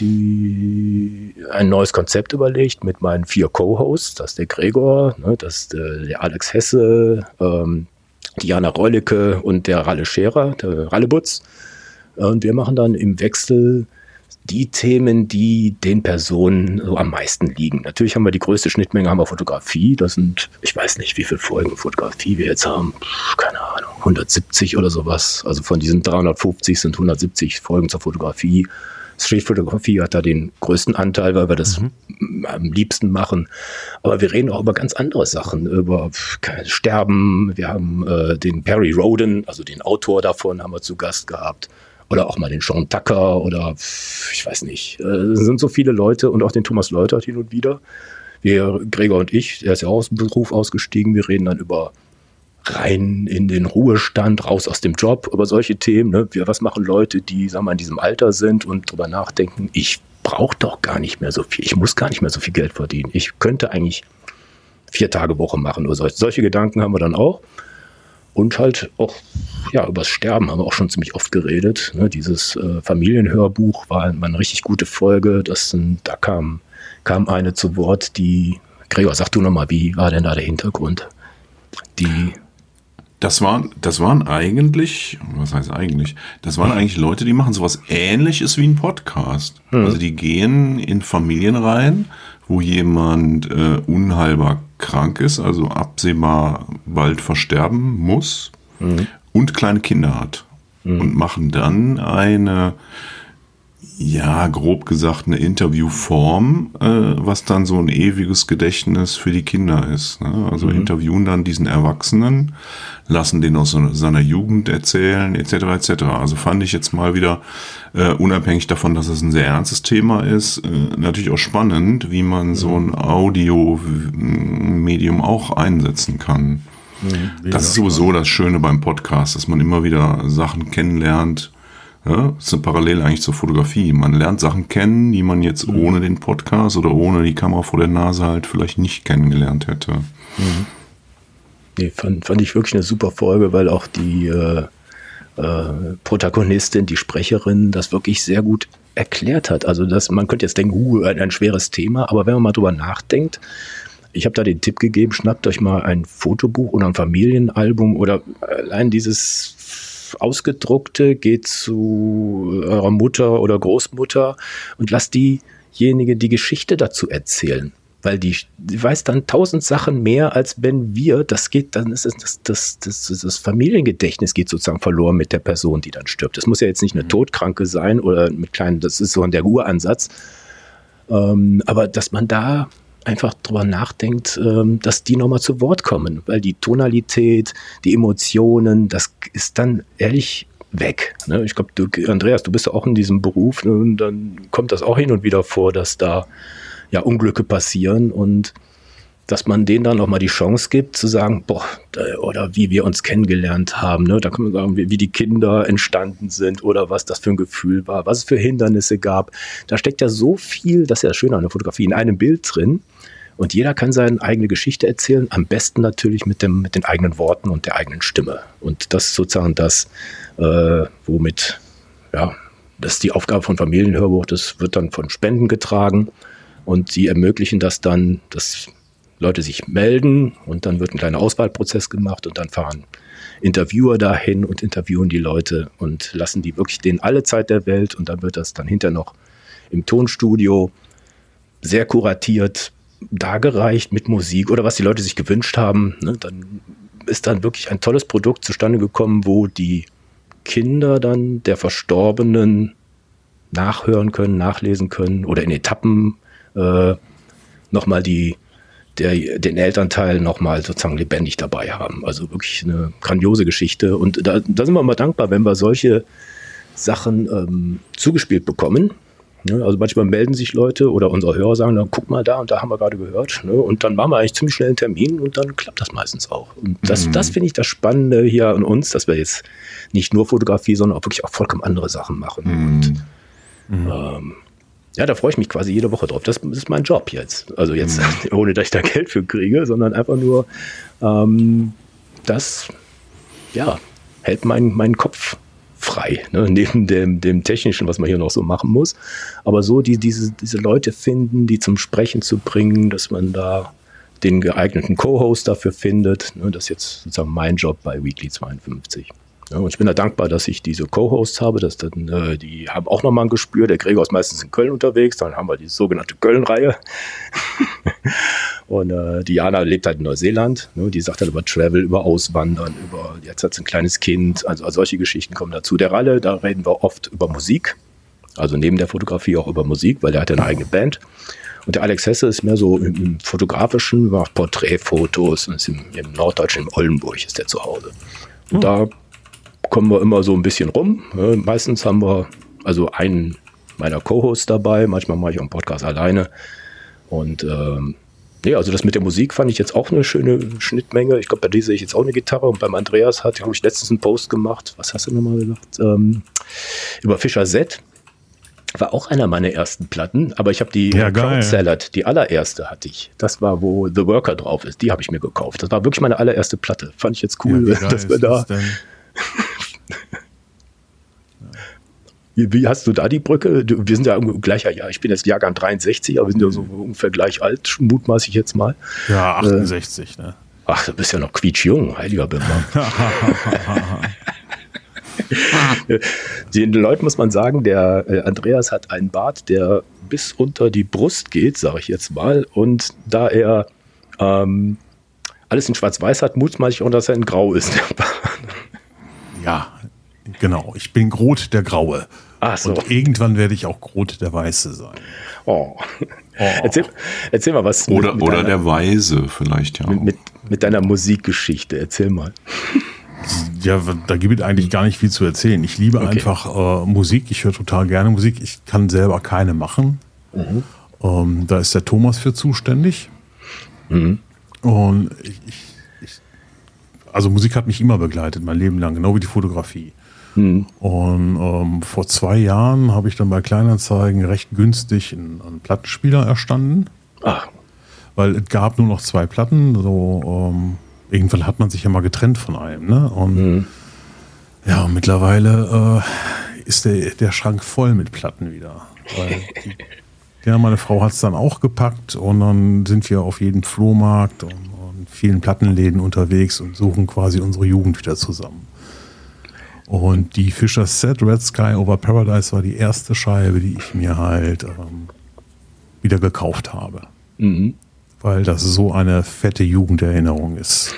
die, ein neues Konzept überlegt mit meinen vier Co-Hosts. Das ist der Gregor, ne, das ist der, der Alex Hesse, ähm, Diana Reulicke und der Ralle Scherer, der Rallebutz. Und wir machen dann im Wechsel die Themen, die den Personen so am meisten liegen. Natürlich haben wir die größte Schnittmenge, haben wir Fotografie. Das sind, ich weiß nicht, wie viele Folgen Fotografie wir jetzt haben. Keine Ahnung, hundertsiebzig oder sowas. Also von diesen dreihundertfünfzig sind hundertsiebzig Folgen zur Fotografie. Streetfotografie hat da den größten Anteil, weil wir das mhm. am liebsten machen. Aber wir reden auch über ganz andere Sachen, über Sterben. Wir haben äh, den Perry Rhodan, also den Autor davon, haben wir zu Gast gehabt. Oder auch mal den Sean Tucker oder ich weiß nicht. Es sind so viele Leute und auch den Thomas Leutert hin und wieder. Wir, Gregor und ich, der ist ja auch aus dem Beruf ausgestiegen, wir reden dann über rein in den Ruhestand, raus aus dem Job, über solche Themen. Ne? Wir, was machen Leute, die sagen wir, in diesem Alter sind und drüber nachdenken, ich brauche doch gar nicht mehr so viel, ich muss gar nicht mehr so viel Geld verdienen. Ich könnte eigentlich vier Tage Woche machen oder solche, solche Gedanken haben wir dann auch. Und halt auch, ja, übers Sterben haben wir auch schon ziemlich oft geredet. Ne, dieses äh, Familienhörbuch war eine richtig gute Folge. Das sind, da kam, kam eine zu Wort, die, Gregor, sag du nochmal, wie war denn da der Hintergrund? Die Das waren, das waren eigentlich, was heißt eigentlich, das waren eigentlich Leute, die machen sowas Ähnliches wie ein Podcast. Hm. Also die gehen in Familien rein, wo jemand äh, unheilbar krank ist, also absehbar bald versterben muss hm. und kleine Kinder hat. Hm. Und machen dann eine, ja, grob gesagt, eine Interviewform, äh, was dann so ein ewiges Gedächtnis für die Kinder ist. Ne? Also mhm. interviewen dann diesen Erwachsenen, lassen den aus so, seiner Jugend erzählen, et cetera et cetera. Also fand ich jetzt mal wieder, äh, unabhängig davon, dass es ein sehr ernstes Thema ist, äh, natürlich auch spannend, wie man mhm. so ein Audio-Medium auch einsetzen kann. Mhm, das ist sowieso spannend. Das Schöne beim Podcast, dass man immer wieder Sachen kennenlernt. Ja, das ist parallel eigentlich zur Fotografie. Man lernt Sachen kennen, die man jetzt mhm. ohne den Podcast oder ohne die Kamera vor der Nase halt vielleicht nicht kennengelernt hätte. Mhm. Nee, fand, fand ich wirklich eine super Folge, weil auch die äh, äh, Protagonistin, die Sprecherin, das wirklich sehr gut erklärt hat. Also das, man könnte jetzt denken, uh, ein, ein schweres Thema, aber wenn man mal drüber nachdenkt, ich habe da den Tipp gegeben, schnappt euch mal ein Fotobuch oder ein Familienalbum oder allein dieses Ausgedruckte, geht zu eurer Mutter oder Großmutter und lasst diejenige die Geschichte dazu erzählen. Weil die, die weiß dann tausend Sachen mehr, als wenn wir, das geht, dann ist es das, das, das, das Familiengedächtnis geht sozusagen verloren mit der Person, die dann stirbt. Das muss ja jetzt nicht eine Todkranke sein oder mit kleinen, das ist so der Uransatz. Ähm, aber dass man da einfach drüber nachdenkt, ähm, dass die nochmal zu Wort kommen, weil die Tonalität, die Emotionen, das ist dann ehrlich weg. Ne? Ich glaube, du, Andreas, du bist ja auch in diesem Beruf, ne? Und dann kommt das auch hin und wieder vor, dass da ja Unglücke passieren und dass man denen dann nochmal die Chance gibt, zu sagen, boah, oder wie wir uns kennengelernt haben, ne? Da kann man sagen, wie, wie die Kinder entstanden sind oder was das für ein Gefühl war, was es für Hindernisse gab. Da steckt ja so viel, das ist ja schön an der Fotografie, in einem Bild drin. Und jeder kann seine eigene Geschichte erzählen, am besten natürlich mit, dem, mit den eigenen Worten und der eigenen Stimme. Und das ist sozusagen das, äh, womit, ja, das ist die Aufgabe von Familienhörbuch, das wird dann von Spenden getragen und sie ermöglichen das dann, dass Leute sich melden und dann wird ein kleiner Auswahlprozess gemacht und dann fahren Interviewer dahin und interviewen die Leute und lassen die wirklich denen alle Zeit der Welt und dann wird das dann hinterher noch im Tonstudio sehr kuratiert dargereicht mit Musik oder was die Leute sich gewünscht haben. Ne? Dann ist dann wirklich ein tolles Produkt zustande gekommen, wo die Kinder dann der Verstorbenen nachhören können, nachlesen können oder in Etappen äh, nochmal die Der, den Elternteil nochmal sozusagen lebendig dabei haben. Also wirklich eine grandiose Geschichte. Und da, da sind wir mal dankbar, wenn wir solche Sachen ähm, zugespielt bekommen. Ne? Also manchmal melden sich Leute oder unsere Hörer sagen, dann guck mal da und da haben wir gerade gehört. Ne? Und dann machen wir eigentlich ziemlich schnell einen Termin und dann klappt das meistens auch. Und das, mhm. das finde ich das Spannende hier an uns, dass wir jetzt nicht nur Fotografie, sondern auch wirklich auch vollkommen andere Sachen machen. Mhm. Und mhm. Ähm, ja, da freue ich mich quasi jede Woche drauf. Das ist mein Job jetzt. Also jetzt, mhm. ohne dass ich da Geld für kriege, sondern einfach nur, ähm, das, ja, hält meinen mein Kopf frei, ne? Neben dem, dem Technischen, was man hier noch so machen muss. Aber so die, diese, diese Leute finden, die zum Sprechen zu bringen, dass man da den geeigneten Co-Host dafür findet. Ne? Das ist jetzt sozusagen mein Job bei Weekly zweiundfünfzig. Ja, und ich bin da dankbar, dass ich diese Co-Hosts habe. Dass dann, äh, die haben auch nochmal ein Gespür. Der Gregor ist meistens in Köln unterwegs. Dann haben wir die sogenannte Köln-Reihe. Und äh, Diana lebt halt in Neuseeland. Ne? Die sagt halt über Travel, über Auswandern, über, jetzt hat sie ein kleines Kind. Also, also solche Geschichten kommen dazu. Der Ralle, da reden wir oft über Musik. Also neben der Fotografie auch über Musik, weil der hat ja eine eigene Band. Und der Alex Hesse ist mehr so im, im Fotografischen, macht Porträtfotos und ist im, im Norddeutschen, in Oldenburg ist der zu Hause. Und hm. da kommen wir immer so ein bisschen rum. Ja, meistens haben wir also einen meiner Co-Hosts dabei. Manchmal mache ich auch einen Podcast alleine. Und ähm, ja, also das mit der Musik fand ich jetzt auch eine schöne Schnittmenge. Ich glaube, bei dir sehe ich jetzt auch eine Gitarre. Und beim Andreas hat, glaube ich, letztens einen Post gemacht. Was hast du nochmal gesagt? Ähm, über Fischer Z. War auch einer meiner ersten Platten. Aber ich habe die ja, Crowd Salad, die allererste hatte ich. Das war, wo The Worker drauf ist. Die habe ich mir gekauft. Das war wirklich meine allererste Platte. Fand ich jetzt cool, ja, dass wir da... Wie, wie hast du da die Brücke? Du, wir sind ja gleicher Jahr. Ich bin jetzt Jahrgang dreiundsechzig, aber wir sind ja so ungefähr gleich alt, mutmaße ich jetzt mal. Ja, achtundsechzig, äh, ne? Ach, du bist ja noch quietschjung, heiliger Bimmer. Den Leuten muss man sagen, der äh, Andreas hat einen Bart, der bis unter die Brust geht, sage ich jetzt mal. Und da er ähm, alles in Schwarz-Weiß hat, mutmaße ich auch, dass er in Grau ist. Ja, genau. Ich bin Groth der Graue. Ach so. Und irgendwann werde ich auch Groth der Weiße sein. Oh. Oh. Erzähl, erzähl mal was. Oder, mit, mit oder deiner, der Weise vielleicht, ja. Mit, mit, mit deiner Musikgeschichte, erzähl mal. Ja, da gibt es eigentlich gar nicht viel zu erzählen. Ich liebe Okay. einfach äh, Musik. Ich höre total gerne Musik. Ich kann selber keine machen. Mhm. Ähm, da ist der Thomas für zuständig. Mhm. Und ich, ich, ich, also Musik hat mich immer begleitet, mein Leben lang, genau wie die Fotografie. Mhm. Und ähm, vor zwei Jahren habe ich dann bei Kleinanzeigen recht günstig einen, einen Plattenspieler erstanden, Ach, weil es gab nur noch zwei Platten. So ähm, irgendwann hat man sich ja mal getrennt von einem, ne? Und mhm. ja, und mittlerweile äh, ist der, der Schrank voll mit Platten wieder. Weil die, ja, meine Frau hat es dann auch gepackt und dann sind wir auf jedem Flohmarkt und, und vielen Plattenläden unterwegs und suchen quasi unsere Jugend wieder zusammen. Und die Fischer's Set, Red Sky Over Paradise, war die erste Scheibe, die ich mir halt ähm, wieder gekauft habe. Mhm. Weil das so eine fette Jugenderinnerung ist.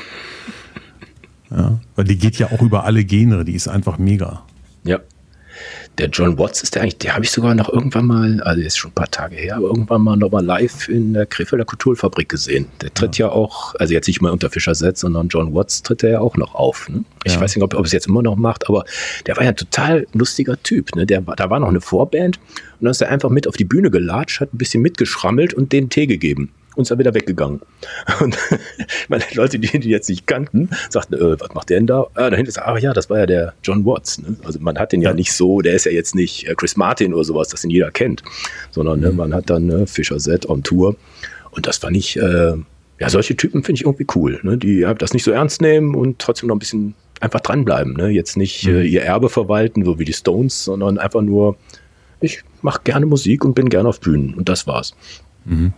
Ja, weil die geht ja auch über alle Genre, die ist einfach mega. Ja. Der John Watts ist der eigentlich, der habe ich sogar noch irgendwann mal, also ist schon ein paar Tage her, aber irgendwann mal nochmal live in der Krefelder Kulturfabrik gesehen. Der tritt ja, ja auch, also jetzt nicht mal unter Fischer Set, sondern John Watts tritt er ja auch noch auf. Ne? Ich Ja. weiß nicht, ob, ob er es jetzt immer noch macht, aber der war ja ein total lustiger Typ. Ne? Der, da war noch eine Vorband und dann ist er einfach mit auf die Bühne gelatscht, hat ein bisschen mitgeschrammelt und denen Tee gegeben. Und ist dann wieder weggegangen. Und meine Leute, die die jetzt nicht kannten, sagten, äh, was macht der denn da? Ah, dahinter sagt, ach ja, das war ja der John Watts. Ne? Also man hat den ja. ja nicht so, der ist ja jetzt nicht äh, Chris Martin oder sowas, das den jeder kennt, sondern ne, man hat dann ne, Fischer Set on Tour. Und das fand ich, äh, ja, solche Typen finde ich irgendwie cool. Ne? Die ja, das nicht so ernst nehmen und trotzdem noch ein bisschen einfach dranbleiben. Ne? Jetzt nicht mhm. äh, ihr Erbe verwalten, so wie die Stones, sondern einfach nur, ich mache gerne Musik und bin gerne auf Bühnen. Und das war's. Mhm.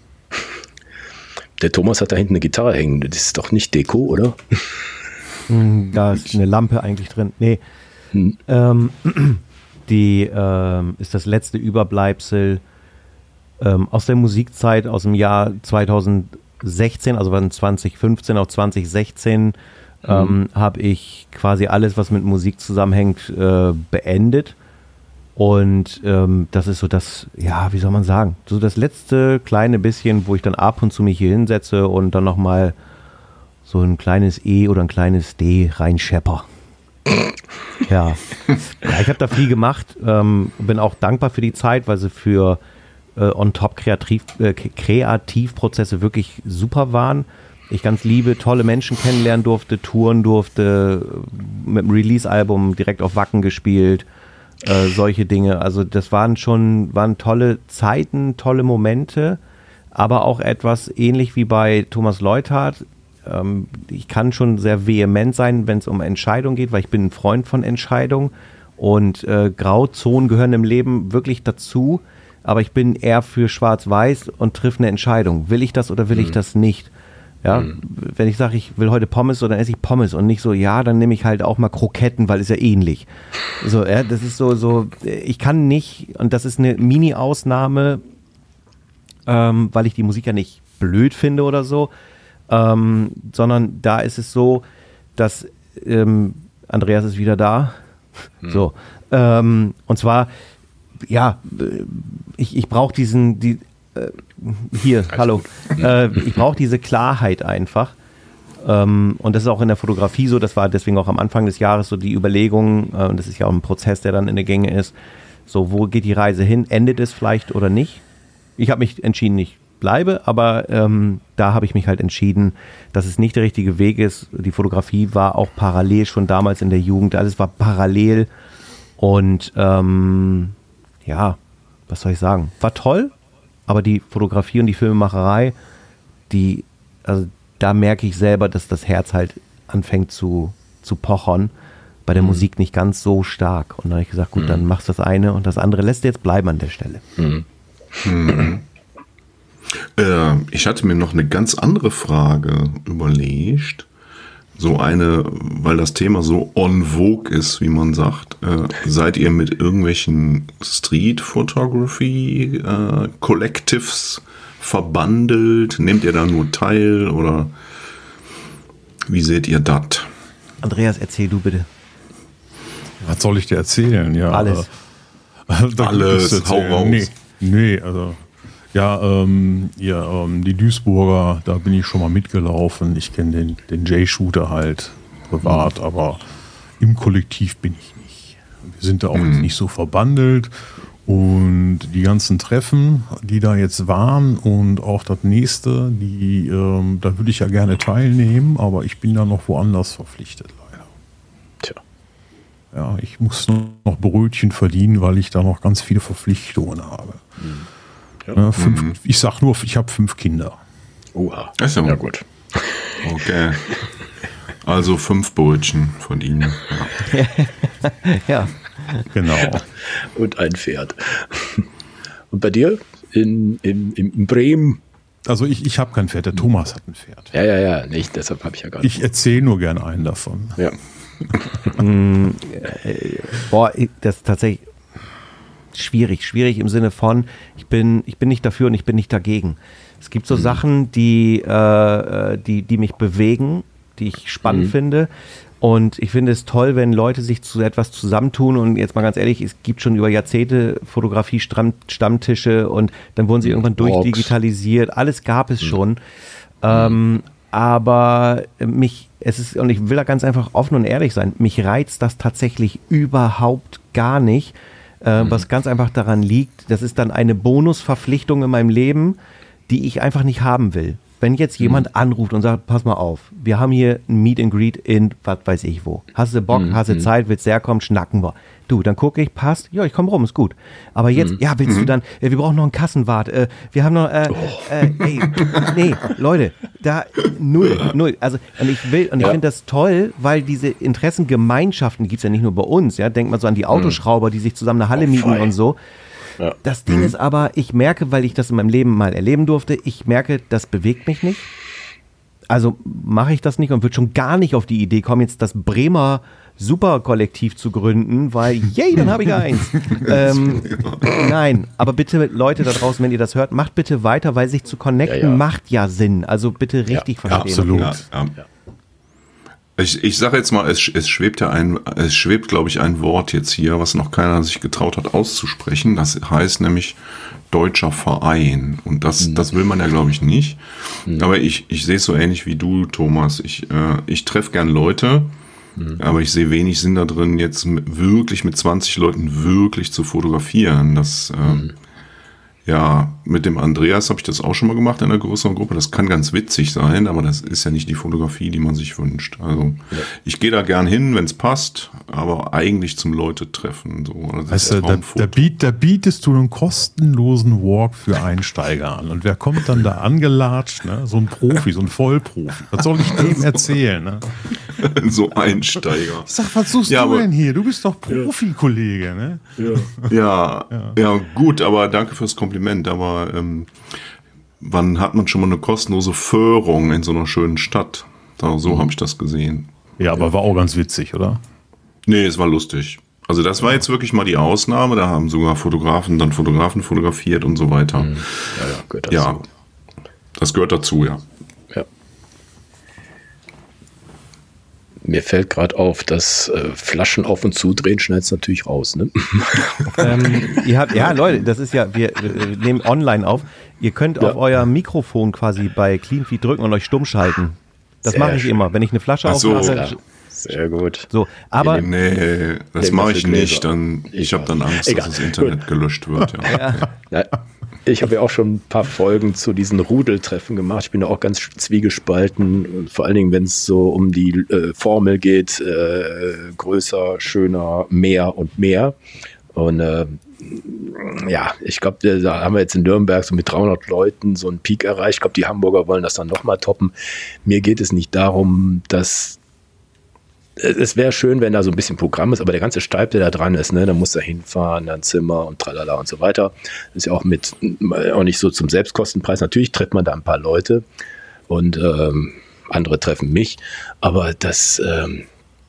Der Thomas hat da hinten eine Gitarre hängen. Das ist doch nicht Deko, oder? Da ist eine Lampe eigentlich drin. Nee. Hm. Ähm, die ähm, ist das letzte Überbleibsel ähm, aus der Musikzeit aus dem Jahr zweitausendsechzehn, also von zweitausendfünfzehn auf zweitausendsechzehn, mhm. ähm, habe ich quasi alles, was mit Musik zusammenhängt, äh, beendet. Und ähm, das ist so das, ja, wie soll man sagen, so das letzte kleine bisschen, wo ich dann ab und zu mich hier hinsetze und dann nochmal so ein kleines E oder ein kleines D reinschepper. Ja. Ja, ich habe da viel gemacht, ähm, bin auch dankbar für die Zeit, weil sie für äh, On-Top-Kreativ, äh, Kreativprozesse wirklich super waren. Ich ganz liebe, tolle Menschen kennenlernen durfte, touren durfte, mit dem Release-Album direkt auf Wacken gespielt. Äh, solche Dinge, also das waren schon, waren tolle Zeiten, tolle Momente, aber auch etwas ähnlich wie bei Thomas Leuthardt. Ähm, ich kann schon sehr vehement sein, wenn es um Entscheidungen geht, weil ich bin ein Freund von Entscheidungen und äh, Grauzonen gehören im Leben wirklich dazu, aber ich bin eher für Schwarz-Weiß und triff eine Entscheidung. Will ich das oder will mhm. ich das nicht? Ja, mhm. wenn ich sage, ich will heute Pommes, so, dann esse ich Pommes und nicht so, ja, dann nehme ich halt auch mal Kroketten, weil ist ja ähnlich. So, ja, das ist so, so, ich kann nicht, und das ist eine Mini-Ausnahme, ähm, weil ich die Musik ja nicht blöd finde oder so, ähm, sondern da ist es so, dass ähm, Andreas ist wieder da. Mhm. So, ähm, und zwar, ja, ich, ich brauche diesen, die, hier, Alles hallo. Äh, ich brauche diese Klarheit einfach. Ähm, und das ist auch in der Fotografie so, das war deswegen auch am Anfang des Jahres so die Überlegung, äh, und das ist ja auch ein Prozess, der dann in der Gänge ist, so, wo geht die Reise hin? Endet es vielleicht oder nicht? Ich habe mich entschieden, ich bleibe, aber ähm, da habe ich mich halt entschieden, dass es nicht der richtige Weg ist. Die Fotografie war auch parallel schon damals in der Jugend, alles war parallel und ähm, ja, was soll ich sagen? War toll. Aber die Fotografie und die Filmemacherei, die, also da merke ich selber, dass das Herz halt anfängt zu, zu pochern. Bei der mhm. Musik nicht ganz so stark. Und dann habe ich gesagt, gut, mhm. dann machst du das eine und das andere lässt du jetzt bleiben an der Stelle. Mhm. Mhm. Äh, ich hatte mir noch eine ganz andere Frage überlegt. So eine, weil das Thema so en vogue ist, wie man sagt. Äh, seid ihr mit irgendwelchen Street Photography äh, Collectives verbandelt? Nehmt ihr da nur teil oder wie seht ihr das? Andreas, erzähl du bitte. Was soll ich dir erzählen? Ja, Alles. Äh, Alles, hau raus. Nee, nee, also ja, ähm, ja ähm, die Duisburger, da bin ich schon mal mitgelaufen. Ich kenne den, den J-Shooter halt privat, mhm. aber im Kollektiv bin ich nicht. Wir sind da auch mhm. jetzt nicht so verbandelt. Und die ganzen Treffen, die da jetzt waren und auch das nächste, die, ähm, da würde ich ja gerne teilnehmen, aber ich bin da noch woanders verpflichtet, leider. Tja. Ja, ich muss noch Brötchen verdienen, weil ich da noch ganz viele Verpflichtungen habe. Mhm. Ja. Ja, fünf, mhm. Ich sag nur, ich habe fünf Kinder. Oha. Das ist ja, ja gut. Okay. Also fünf Brötchen verdienen. Ja. Ja. Genau. Und ein Pferd. Und bei dir in, in, in Bremen? Also ich, ich habe kein Pferd, der Thomas hat ein Pferd. Ja, ja, ja, nicht, deshalb habe ich ja gar nicht. Ich erzähle nur gern einen davon. Ja. mm, äh, boah, das ist tatsächlich schwierig. Schwierig im Sinne von, ich bin, ich bin nicht dafür und ich bin nicht dagegen. Es gibt so mhm. Sachen, die, äh, die, die mich bewegen, die ich spannend mhm. finde. Und ich finde es toll, wenn Leute sich zu etwas zusammentun und jetzt mal ganz ehrlich, es gibt schon über Jahrzehnte Fotografie-Stammtische und dann wurden sie irgendwann durchdigitalisiert, alles gab es schon. Mhm. Ähm, aber mich, es ist, und ich will da ganz einfach offen und ehrlich sein, mich reizt das tatsächlich überhaupt gar nicht, äh, mhm. was ganz einfach daran liegt, das ist dann eine Bonusverpflichtung in meinem Leben, die ich einfach nicht haben will. Wenn jetzt jemand mhm. anruft und sagt, pass mal auf, wir haben hier ein Meet and Greet in was weiß ich wo. Hast du Bock, mhm. hast du Zeit, willst du herkommen, schnacken wir. Du, dann gucke ich, passt, ja, ich komme rum, ist gut. Aber jetzt, mhm. ja, willst mhm. du dann, äh, wir brauchen noch einen Kassenwart, äh, wir haben noch, äh, oh. äh, ey, nee, Leute, da, null, null. Also, und ich will, und ich ja. finde das toll, weil diese Interessengemeinschaften, die gibt es ja nicht nur bei uns, ja, denk mal so an die Autoschrauber, die sich zusammen eine Halle oh, mieten und so. Ja. Das Ding mhm. ist aber, ich merke, weil ich das in meinem Leben mal erleben durfte, ich merke, das bewegt mich nicht. Also mache ich das nicht und würde schon gar nicht auf die Idee kommen, jetzt das Bremer Superkollektiv zu gründen, weil, yay, dann habe ich eins. ähm, nein, aber bitte Leute da draußen, wenn ihr das hört, macht bitte weiter, weil sich zu connecten ja, ja. macht ja Sinn. Also bitte richtig ja, verstehen. Absolut. Ja, ja. Ich, ich sage jetzt mal, es, es schwebt ja ein, es schwebt, glaube ich, ein Wort jetzt hier, was noch keiner sich getraut hat auszusprechen. Das heißt nämlich Deutscher Verein. Und das, mhm. das will man ja, glaube ich, nicht. Mhm. Aber ich, ich sehe es so ähnlich wie du, Thomas. Ich, äh, ich treffe gern Leute, mhm. aber ich sehe wenig Sinn da drin, jetzt mit, wirklich mit zwanzig Leuten wirklich zu fotografieren. Das, äh, mhm. ja, mit dem Andreas habe ich das auch schon mal gemacht in einer größeren Gruppe. Das kann ganz witzig sein, aber das ist ja nicht die Fotografie, die man sich wünscht. Also ja. ich gehe da gern hin, wenn es passt, aber eigentlich zum Leute treffen. So. Also weißt du, da, da, biet, da bietest du einen kostenlosen Walk für Einsteiger an. Und wer kommt dann da angelatscht? Ne? So ein Profi, so ein Vollprofi. Was soll ich dem erzählen? Ne? So Einsteiger. Ich sag, was suchst ja, du denn hier? Du bist doch Profi-Kollege. Ne? Ja. Ja, ja. ja, gut, aber danke fürs Kompliment. Aber ähm, wann hat man schon mal eine kostenlose Förderung in so einer schönen Stadt? Da, so mhm. habe ich das gesehen. Ja, aber war auch ganz witzig, oder? Nee, es war lustig. Also das war jetzt wirklich mal die Ausnahme. Da haben sogar Fotografen dann Fotografen fotografiert und so weiter. Mhm. Ja, ja, gehört dazu. Ja, das gehört dazu, ja. Ja. Mir fällt gerade auf, dass äh, Flaschen auf und zu drehen, schneidet es natürlich raus, ne? ähm, ihr habt, ja, Leute, das ist ja, wir, wir nehmen online auf. Ihr könnt ja. auf euer Mikrofon quasi bei CleanFeed drücken und euch stumm schalten. Das mache ich schön. immer. Wenn ich eine Flasche so. aufmache. Ja. Sehr gut. So, aber nee, das mache ich nicht. Dann, ich habe dann Angst, Egal. dass das Internet gelöscht wird. Ja. Ja. Ja. Ich habe ja auch schon ein paar Folgen zu diesen Rudeltreffen gemacht. Ich bin da auch ganz zwiegespalten. Vor allen Dingen, wenn es so um die äh, Formel geht, äh, größer, schöner, mehr und mehr. Und äh, ja, ich glaube, da haben wir jetzt in Nürnberg so mit dreihundert Leuten so einen Peak erreicht. Ich glaube, die Hamburger wollen das dann nochmal toppen. Mir geht es nicht darum, dass es wäre schön, wenn da so ein bisschen Programm ist, aber der ganze Steib, der da dran ist, ne, da muss da hinfahren, dann Zimmer und tralala und so weiter. Das ist ja auch mit, auch nicht so zum Selbstkostenpreis. Natürlich trifft man da ein paar Leute und ähm, andere treffen mich, aber das ähm,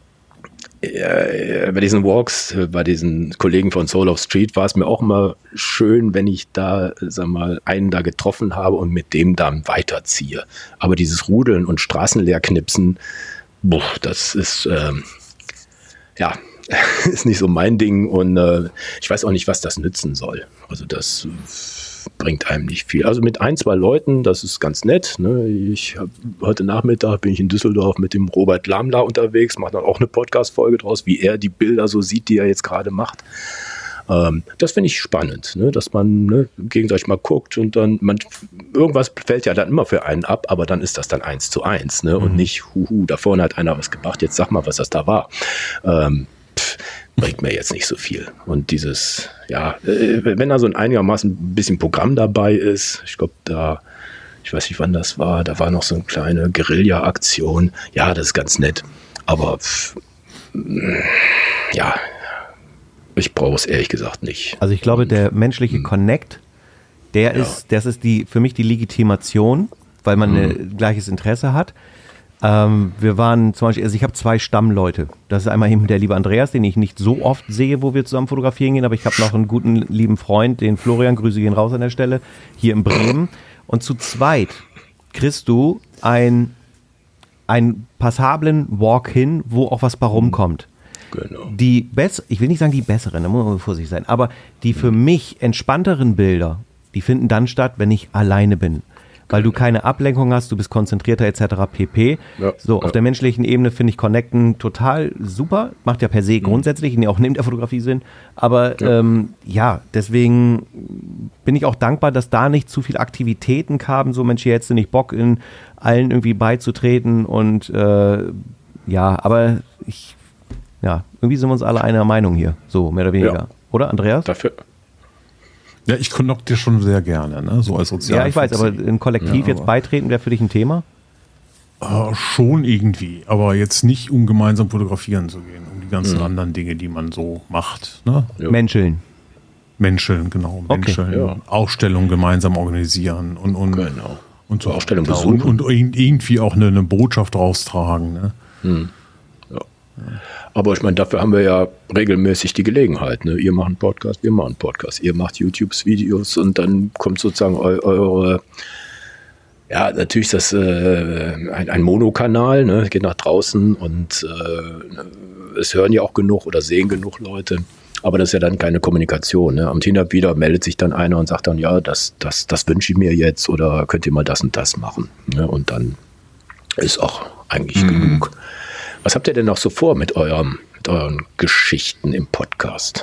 äh, bei diesen Walks, äh, bei diesen Kollegen von Soul of Street war es mir auch immer schön, wenn ich da, sag mal, einen da getroffen habe und mit dem dann weiterziehe. Aber dieses Rudeln und Straßenleerknipsen, boah, das ist, ähm, ja, ist nicht so mein Ding und äh, ich weiß auch nicht, was das nützen soll. Also das bringt einem nicht viel. Also mit ein, zwei Leuten, das ist ganz nett. Ne? Ich hab, heute Nachmittag bin ich in Düsseldorf mit dem Robert Lamla unterwegs, mache dann auch eine Podcast-Folge draus, wie er die Bilder so sieht, die er jetzt gerade macht. Ähm, das finde ich spannend, ne? Dass man ne, gegenseitig mal guckt und dann, man, irgendwas fällt ja dann immer für einen ab, aber dann ist das dann eins zu eins, ne? Und mhm. nicht, huhu, da vorne hat einer was gemacht, jetzt sag mal, was das da war. Ähm, pff, bringt mir jetzt nicht so viel. Und dieses, ja, äh, wenn da so ein einigermaßen ein bisschen Programm dabei ist, ich glaube, da, ich weiß nicht, wann das war, da war noch so eine kleine Guerilla-Aktion. Ja, das ist ganz nett. Aber pff, ja, ich brauche es ehrlich gesagt nicht. Also ich glaube, der menschliche Connect, der ja. ist, das ist die für mich die Legitimation, weil man ein mhm. gleiches Interesse hat. Ähm, wir waren zum Beispiel, also ich habe zwei Stammleute. Das ist einmal eben der liebe Andreas, den ich nicht so oft sehe, wo wir zusammen fotografieren gehen, aber ich habe noch einen guten lieben Freund, den Florian, Grüße gehen raus an der Stelle, hier in Bremen. Und zu zweit kriegst du ein, einen passablen Walk-in, wo auch was bei rumkommt. Genau. Die bess- ich will nicht sagen die besseren, da muss man vorsichtig sein, aber die für mich entspannteren Bilder, die finden dann statt, wenn ich alleine bin. Weil du keine Ablenkung hast, du bist konzentrierter et cetera pp. Ja, so, ja. auf der menschlichen Ebene finde ich Connecten total super. Macht ja per se grundsätzlich, mhm. auch neben der Fotografie Sinn. Aber ja. Ähm, ja, deswegen bin ich auch dankbar, dass da nicht zu viel Aktivitäten kamen. So, Mensch, hier hättest du nicht Bock, in allen irgendwie beizutreten. Und äh, ja, aber ich, ja, irgendwie sind wir uns alle einer Meinung hier. So, mehr oder weniger. Ja. Oder, Andreas? Dafür. Ja, ich connecte dir schon sehr gerne, ne? So als Sozial. Ja, ich weiß, aber ein Kollektiv ja, jetzt beitreten wäre für dich ein Thema? Äh, schon irgendwie, aber jetzt nicht, um gemeinsam fotografieren zu gehen, um die ganzen mhm. anderen Dinge, die man so macht. Ne? Ja. Menscheln. Menscheln, genau. Menscheln. Okay, ja. Ausstellungen gemeinsam organisieren und, und, genau. und so. Ausstellung ja, besuchen. Und, und irgendwie auch eine, eine Botschaft raustragen. Ne? Mhm. Ja. Aber ich meine, dafür haben wir ja regelmäßig die Gelegenheit. Ne? Ihr macht einen Podcast, wir machen einen Podcast. Ihr macht YouTube-Videos und dann kommt sozusagen eu- eure, ja, natürlich ist das äh, ein, ein Monokanal, ne? Geht nach draußen und äh, es hören ja auch genug oder sehen genug Leute. Aber das ist ja dann keine Kommunikation. Ne? Am Hin und wieder meldet sich dann einer und sagt dann, ja, das, das, das wünsche ich mir jetzt oder könnt ihr mal das und das machen. Ne? Und dann ist auch eigentlich mhm. genug. Was habt ihr denn noch so vor mit, eurem, mit euren Geschichten im Podcast?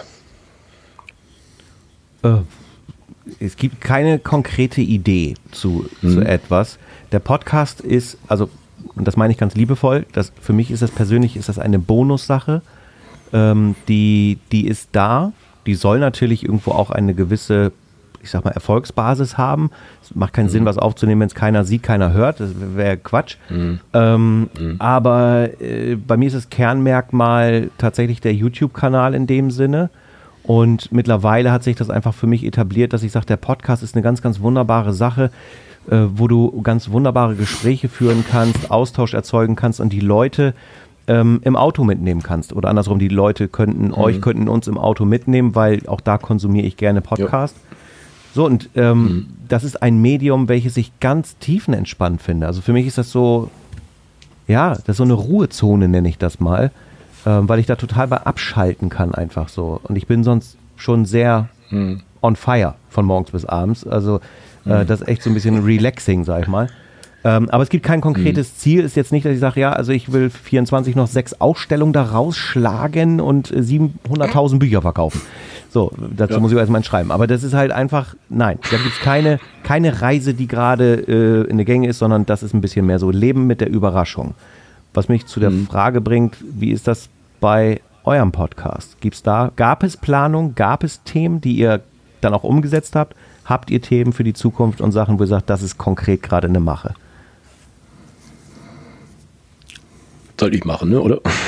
Äh, es gibt keine konkrete Idee zu, mhm. zu etwas. Der Podcast ist, also, und das meine ich ganz liebevoll, das, für mich ist das persönlich ist das eine Bonussache. Ähm, die, die ist da. Die soll natürlich irgendwo auch eine gewisse, ich sag mal, Erfolgsbasis haben. Es macht keinen mhm. Sinn, was aufzunehmen, wenn es keiner sieht, keiner hört. Das wäre Quatsch. Mhm. Ähm, mhm. Aber äh, bei mir ist das Kernmerkmal tatsächlich der YouTube-Kanal in dem Sinne. Und mittlerweile hat sich das einfach für mich etabliert, dass ich sage, der Podcast ist eine ganz, ganz wunderbare Sache, äh, wo du ganz wunderbare Gespräche führen kannst, Austausch erzeugen kannst und die Leute ähm, im Auto mitnehmen kannst. Oder andersrum, die Leute könnten, mhm. euch könnten uns im Auto mitnehmen, weil auch da konsumiere ich gerne Podcast. Ja. So, und ähm, mhm. das ist ein Medium, welches ich ganz tiefenentspannt finde. Also für mich ist das so, ja, das ist so eine Ruhezone, nenne ich das mal, ähm, weil ich da total bei abschalten kann einfach so. Und ich bin sonst schon sehr mhm. on fire von morgens bis abends. Also äh, mhm. das ist echt so ein bisschen relaxing, sag ich mal. Ähm, aber es gibt kein konkretes mhm. Ziel. Ist jetzt nicht, dass ich sage, ja, also ich will vierundzwanzig noch sechs Ausstellungen da rausschlagen und äh, siebenhunderttausend Bücher verkaufen. So, dazu ja. muss ich erstmal schreiben. Aber das ist halt einfach, nein, da gibt es keine, keine Reise, die gerade äh, in der Gänge ist, sondern das ist ein bisschen mehr so Leben mit der Überraschung. Was mich zu der mhm. Frage bringt, wie ist das bei eurem Podcast? Gibt's da, gab es Planung, gab es Themen, die ihr dann auch umgesetzt habt? Habt ihr Themen für die Zukunft und Sachen, wo ihr sagt, das ist konkret gerade eine Mache? Soll ich machen, ne, oder?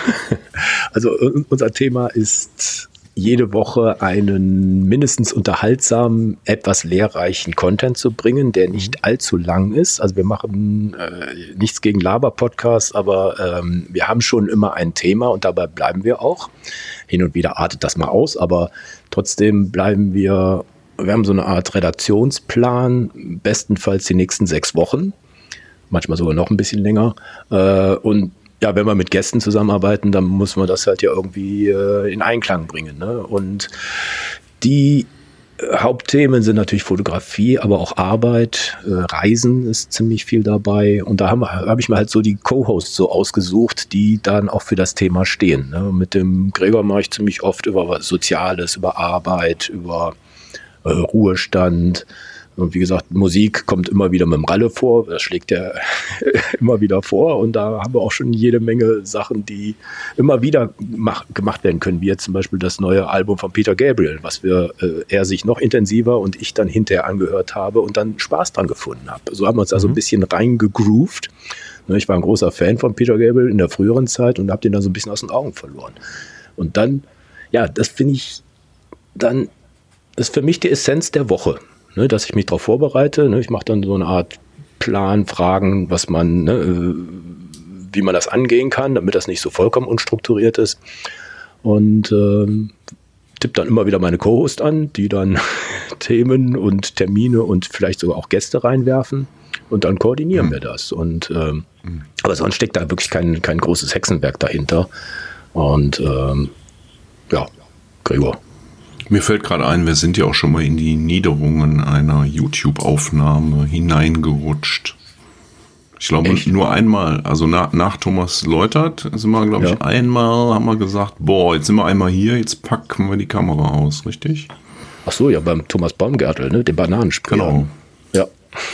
Also unser Thema ist jede Woche einen mindestens unterhaltsamen, etwas lehrreichen Content zu bringen, der nicht allzu lang ist. Also wir machen äh, nichts gegen Laber-Podcasts, aber ähm, wir haben schon immer ein Thema und dabei bleiben wir auch. Hin und wieder artet das mal aus, aber trotzdem bleiben wir, wir haben so eine Art Redaktionsplan, bestenfalls die nächsten sechs Wochen, manchmal sogar noch ein bisschen länger. Äh, und ja, wenn wir mit Gästen zusammenarbeiten, dann muss man das halt ja irgendwie äh, in Einklang bringen. Ne? Und die äh, Hauptthemen sind natürlich Fotografie, aber auch Arbeit, äh, Reisen ist ziemlich viel dabei. Und da habe hab ich mir halt so die Co-Hosts so ausgesucht, die dann auch für das Thema stehen. Ne? Mit dem Gregor mache ich ziemlich oft über was Soziales, über Arbeit, über äh, Ruhestand. Und wie gesagt, Musik kommt immer wieder mit dem Ralle vor, das schlägt ja immer wieder vor und da haben wir auch schon jede Menge Sachen, die immer wieder mach, gemacht werden können, wie jetzt zum Beispiel das neue Album von Peter Gabriel, was wir, äh, er sich noch intensiver und ich dann hinterher angehört habe und dann Spaß dran gefunden habe. So haben wir uns also ein bisschen reingegroovt. Ich war ein großer Fan von Peter Gabriel in der früheren Zeit und habe den dann so ein bisschen aus den Augen verloren. Und dann, ja, das finde ich dann, das ist für mich die Essenz der Woche. Ne, dass ich mich darauf vorbereite. Ne, ich mache dann so eine Art Plan, Fragen, was man, ne, wie man das angehen kann, damit das nicht so vollkommen unstrukturiert ist. Und ähm, tippe dann immer wieder meine Co-Host an, die dann Themen und Termine und vielleicht sogar auch Gäste reinwerfen. Und dann koordinieren mhm. wir das. Und ähm, mhm. aber sonst steckt da wirklich kein, kein großes Hexenwerk dahinter. Und ähm, ja, Gregor. Mir fällt gerade ein, wir sind ja auch schon mal in die Niederungen einer YouTube-Aufnahme hineingerutscht. Ich glaube, Echt? nur einmal, also nach, nach Thomas Leutert sind wir, glaube ja. ich, einmal, haben wir gesagt, boah, jetzt sind wir einmal hier, jetzt packen wir die Kamera aus, richtig? Ach so, ja, beim Thomas Baumgärtel, ne, dem Bananenspieler. Genau. Ja.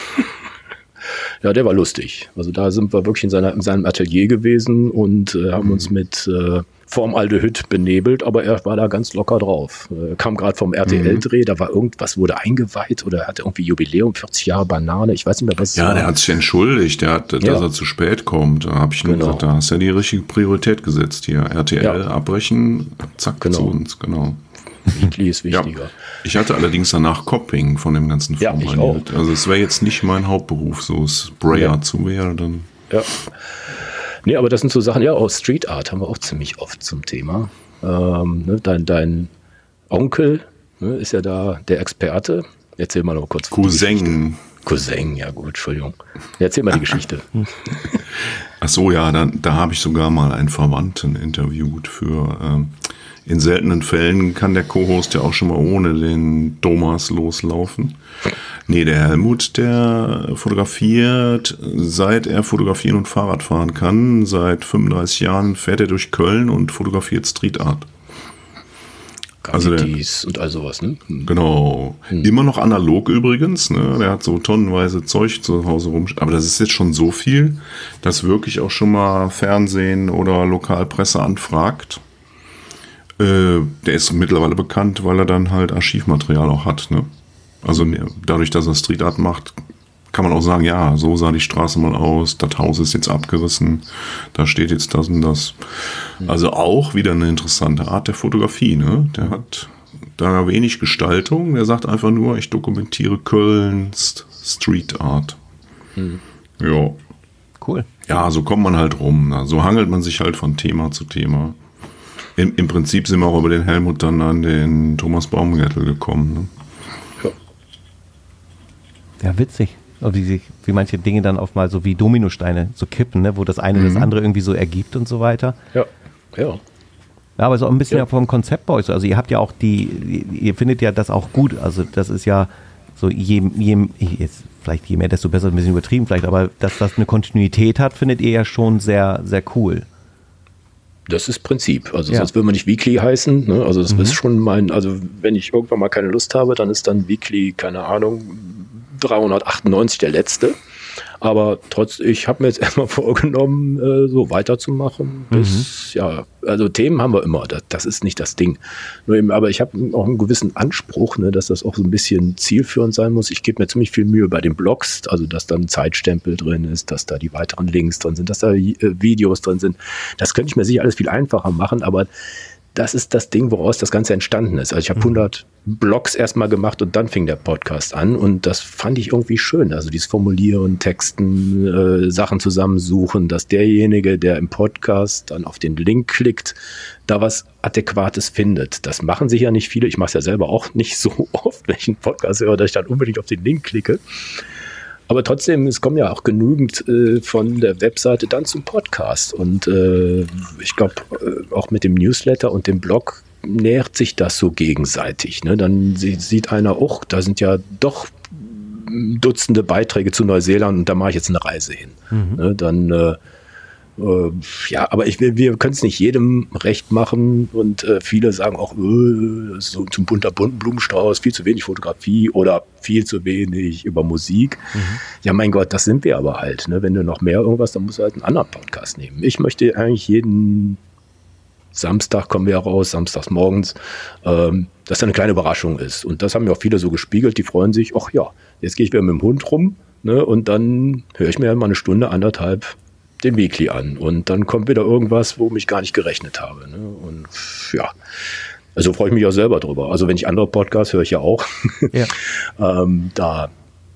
Ja, der war lustig. Also da sind wir wirklich in, seiner, in seinem Atelier gewesen und äh, haben mhm. uns mit äh, Formaldehyd benebelt, aber er war da ganz locker drauf. Er kam gerade vom R T L-Dreh, mhm. da war irgendwas, wurde eingeweiht oder hatte irgendwie Jubiläum, vierzig Jahre Banane, ich weiß nicht mehr, was es Ja, war. der hat sich entschuldigt, der hat, dass ja. er zu spät kommt. Da habe ich nur genau. gesagt, da hast du ja die richtige Priorität gesetzt hier. R T L ja. abbrechen, zack, genau. zu uns, genau. Weekly ist wichtiger. Ja. Ich hatte allerdings danach Copping von dem ganzen ja, ich auch. Also es wäre jetzt nicht mein Hauptberuf, so Sprayer ja. zu werden. Dann ja. Nee, aber das sind so Sachen, ja, auch Street Art haben wir auch ziemlich oft zum Thema. Ähm, ne, dein, dein Onkel ne, ist ja da der Experte. Erzähl mal noch kurz. Cousin. Cousin, ja gut, Entschuldigung. Erzähl mal die Geschichte. Ach so, ja, da, da habe ich sogar mal einen Verwandten interviewt für... Ähm, in seltenen Fällen kann der Co-Host ja auch schon mal ohne den Thomas loslaufen. Nee, der Helmut, der fotografiert, seit er fotografieren und Fahrrad fahren kann. Seit fünfunddreißig Jahren fährt er durch Köln und fotografiert Street Art. Also der, und all sowas, ne? Hm. Genau. Hm. Immer noch analog übrigens, ne? Der hat so tonnenweise Zeug zu Hause rum. Aber das ist jetzt schon so viel, dass wirklich auch schon mal Fernsehen oder Lokalpresse anfragt. Der ist mittlerweile bekannt, weil er dann halt Archivmaterial auch hat. Ne? Also dadurch, dass er Street Art macht, kann man auch sagen, ja, so sah die Straße mal aus, das Haus ist jetzt abgerissen, da steht jetzt das und das. Also auch wieder eine interessante Art der Fotografie. Ne? Der hat da wenig Gestaltung, der sagt einfach nur, ich dokumentiere Kölns Street Art. Mhm. Ja. Cool. Ja, so kommt man halt rum. Ne? So hangelt man sich halt von Thema zu Thema. Im, Im Prinzip sind wir auch über den Helmut dann an den Thomas Baumgärtel gekommen. Ne? Ja. ja, witzig. Und wie, sich, wie manche Dinge dann oft mal so wie Dominosteine so kippen, ne? Wo das eine mhm. das andere irgendwie so ergibt und so weiter. Ja, ja. Ja, aber so ein bisschen ja. ja vom Konzept bei euch. Also ihr habt ja auch die, ihr findet ja das auch gut. Also das ist ja so, je, je, jetzt vielleicht je mehr, desto besser, ein bisschen übertrieben vielleicht, aber dass das eine Kontinuität hat, findet ihr ja schon sehr, sehr cool. Das ist Prinzip. Also ja. sonst will man nicht Weekly heißen. Ne? Also das mhm. ist schon mein, also wenn ich irgendwann mal keine Lust habe, dann ist dann Weekly, keine Ahnung, dreihundertachtundneunzig der letzte. Aber trotz, ich habe mir jetzt erstmal vorgenommen, äh, so weiterzumachen. Bis, mhm. ja, also Themen haben wir immer, das, das ist nicht das Ding. Nur eben, aber ich habe auch einen gewissen Anspruch, ne, dass das auch so ein bisschen zielführend sein muss. Ich gebe mir ziemlich viel Mühe bei den Blogs, also dass da ein Zeitstempel drin ist, dass da die weiteren Links drin sind, dass da äh, Videos drin sind. Das könnte ich mir sicher alles viel einfacher machen, aber das ist das Ding, woraus das Ganze entstanden ist. Also ich habe hundert Blogs erstmal gemacht und dann fing der Podcast an und das fand ich irgendwie schön. Also dieses Formulieren, Texten, äh, Sachen zusammensuchen, dass derjenige, der im Podcast dann auf den Link klickt, da was Adäquates findet. Das machen sich ja nicht viele. Ich mache es ja selber auch nicht so oft, wenn ich einen Podcast höre, dass ich dann unbedingt auf den Link klicke. Aber trotzdem, es kommen ja auch genügend äh, von der Webseite dann zum Podcast. Und äh, ich glaube, äh, auch mit dem Newsletter und dem Blog nähert sich das so gegenseitig. Ne? Dann sieht einer, oh, da sind ja doch Dutzende Beiträge zu Neuseeland und da mache ich jetzt eine Reise hin. Mhm. Ne? Dann äh, Äh, ja, aber ich will, wir können es nicht jedem recht machen und äh, viele sagen auch, äh, so zum bunter bunten Blumenstrauß, viel zu wenig Fotografie oder viel zu wenig über Musik. Mhm. Ja, mein Gott, das sind wir aber halt. Ne? Wenn du noch mehr irgendwas, dann musst du halt einen anderen Podcast nehmen. Ich möchte eigentlich jeden Samstag kommen wir raus, samstags morgens, ähm, dass da eine kleine Überraschung ist. Und das haben mir auch viele so gespiegelt, die freuen sich, ach ja, jetzt gehe ich wieder mit dem Hund rum, ne? Und dann höre ich mir mal eine Stunde, anderthalb den Weekly an und dann kommt wieder irgendwas, wo ich gar nicht gerechnet habe. Ne? Und ja, also freue ich mich auch selber drüber. Also wenn ich andere Podcasts höre ich ja auch. Ja. ähm, da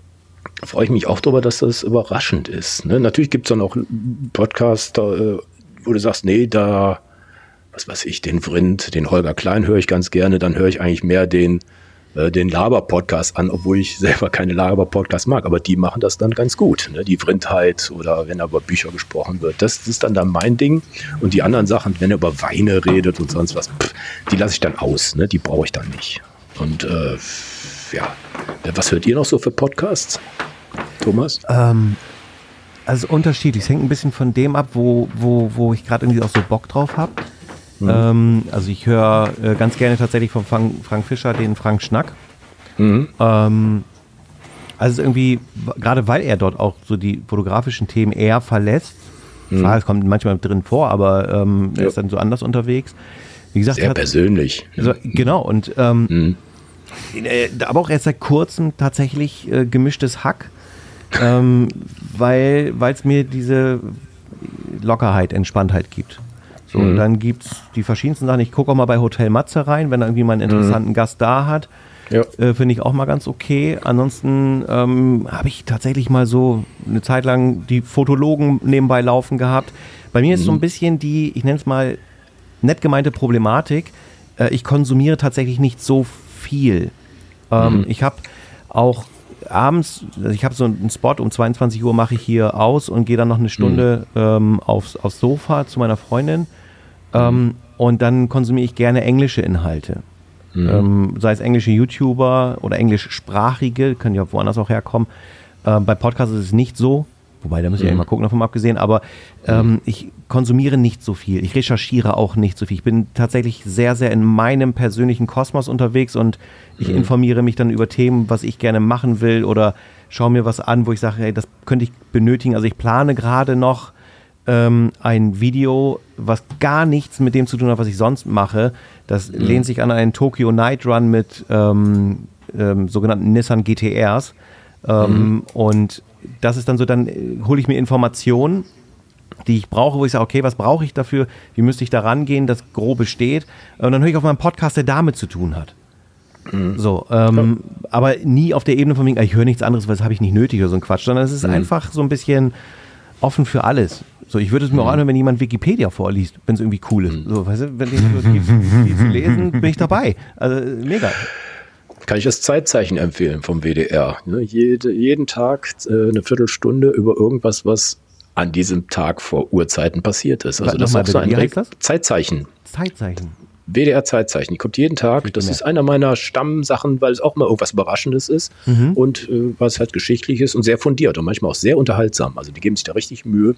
freue ich mich auch drüber, dass das überraschend ist. Ne? Natürlich gibt es dann auch Podcasts, da, wo du sagst, nee, da, was weiß ich, den Vrindt, den Holger Klein höre ich ganz gerne, dann höre ich eigentlich mehr den den Laber-Podcast an, obwohl ich selber keine Laber-Podcasts mag, aber die machen das dann ganz gut. Ne? Die Vrindheit oder wenn über Bücher gesprochen wird, das ist dann, dann mein Ding. Und die anderen Sachen, wenn er über Weine redet und sonst was, pff, die lasse ich dann aus. Ne? Die brauche ich dann nicht. Und äh, ja, was hört ihr noch so für Podcasts, Thomas? Ähm, also unterschiedlich. Es hängt ein bisschen von dem ab, wo, wo, wo ich gerade irgendwie auch so Bock drauf habe. Mhm. Ähm, also ich höre äh, ganz gerne tatsächlich von Frank, Frank Fischer den Frank Schnack. Mhm. Ähm, also irgendwie, gerade weil er dort auch so die fotografischen Themen eher verlässt, mhm. klar, es kommt manchmal drin vor, aber ähm, ja. er ist dann so anders unterwegs. Wie gesagt, sehr hat, persönlich. Also, genau, und ähm, mhm. äh, aber auch erst seit kurzem tatsächlich äh, gemischtes Hack, ähm, weil es mir diese Lockerheit, Entspanntheit gibt. So, mhm. und dann gibt es die verschiedensten Sachen. Ich gucke auch mal bei Hotel Matze rein, wenn er irgendwie mal einen interessanten mhm. Gast da hat. Ja. Äh, finde ich auch mal ganz okay. Ansonsten ähm, habe ich tatsächlich mal so eine Zeit lang die Fotologen nebenbei laufen gehabt. Bei mir mhm. ist so ein bisschen die, ich nenne es mal nett gemeinte Problematik. Äh, ich konsumiere tatsächlich nicht so viel. Ähm, mhm. Ich habe auch abends, also ich habe so einen Spot, um zweiundzwanzig Uhr mache ich hier aus und gehe dann noch eine Stunde mhm. ähm, aufs, aufs Sofa zu meiner Freundin. Ähm, und dann konsumiere ich gerne englische Inhalte. Mhm. Ähm, sei es englische YouTuber oder englischsprachige, können ja woanders auch herkommen. Ähm, bei Podcasts ist es nicht so, wobei, da müssen wir mhm. ja mal gucken, davon abgesehen, aber ähm, mhm. ich konsumiere nicht so viel. Ich recherchiere auch nicht so viel. Ich bin tatsächlich sehr, sehr in meinem persönlichen Kosmos unterwegs und ich mhm. informiere mich dann über Themen, was ich gerne machen will oder schaue mir was an, wo ich sage, hey, das könnte ich benötigen. Also ich plane gerade noch ähm, ein Video, was gar nichts mit dem zu tun hat, was ich sonst mache. Das mhm. lehnt sich an einen Tokyo Night Run mit ähm, ähm, sogenannten Nissan G T Rs. Ähm, mhm. Und das ist dann so, dann hole ich mir Informationen, die ich brauche, wo ich sage, okay, was brauche ich dafür? Wie müsste ich da rangehen? Das Grobe steht. Und dann höre ich auf meinen Podcast, der damit zu tun hat. Mhm. So, ähm, ja. aber nie auf der Ebene von mir, ich höre nichts anderes, weil das habe ich nicht nötig oder so ein Quatsch, sondern es ist mhm. einfach so ein bisschen offen für alles. So, ich würde es mir mhm. auch anhören, wenn jemand Wikipedia vorliest, wenn es irgendwie cool ist. So, weißt du, wenn es gibt, die zu lesen, bin ich dabei. Also, mega. Kann ich das Zeitzeichen empfehlen vom W D R. Ne, jede, jeden Tag äh, eine Viertelstunde über irgendwas, was an diesem Tag vor Urzeiten passiert ist. Also das ist auch so ein Re- das? Zeitzeichen. Zeitzeichen. W D R Zeitzeichen. Die kommt jeden Tag. Das ist einer meiner Stammsachen, weil es auch mal irgendwas Überraschendes ist mhm. und äh, was halt geschichtlich ist und sehr fundiert und manchmal auch sehr unterhaltsam. Also die geben sich da richtig Mühe.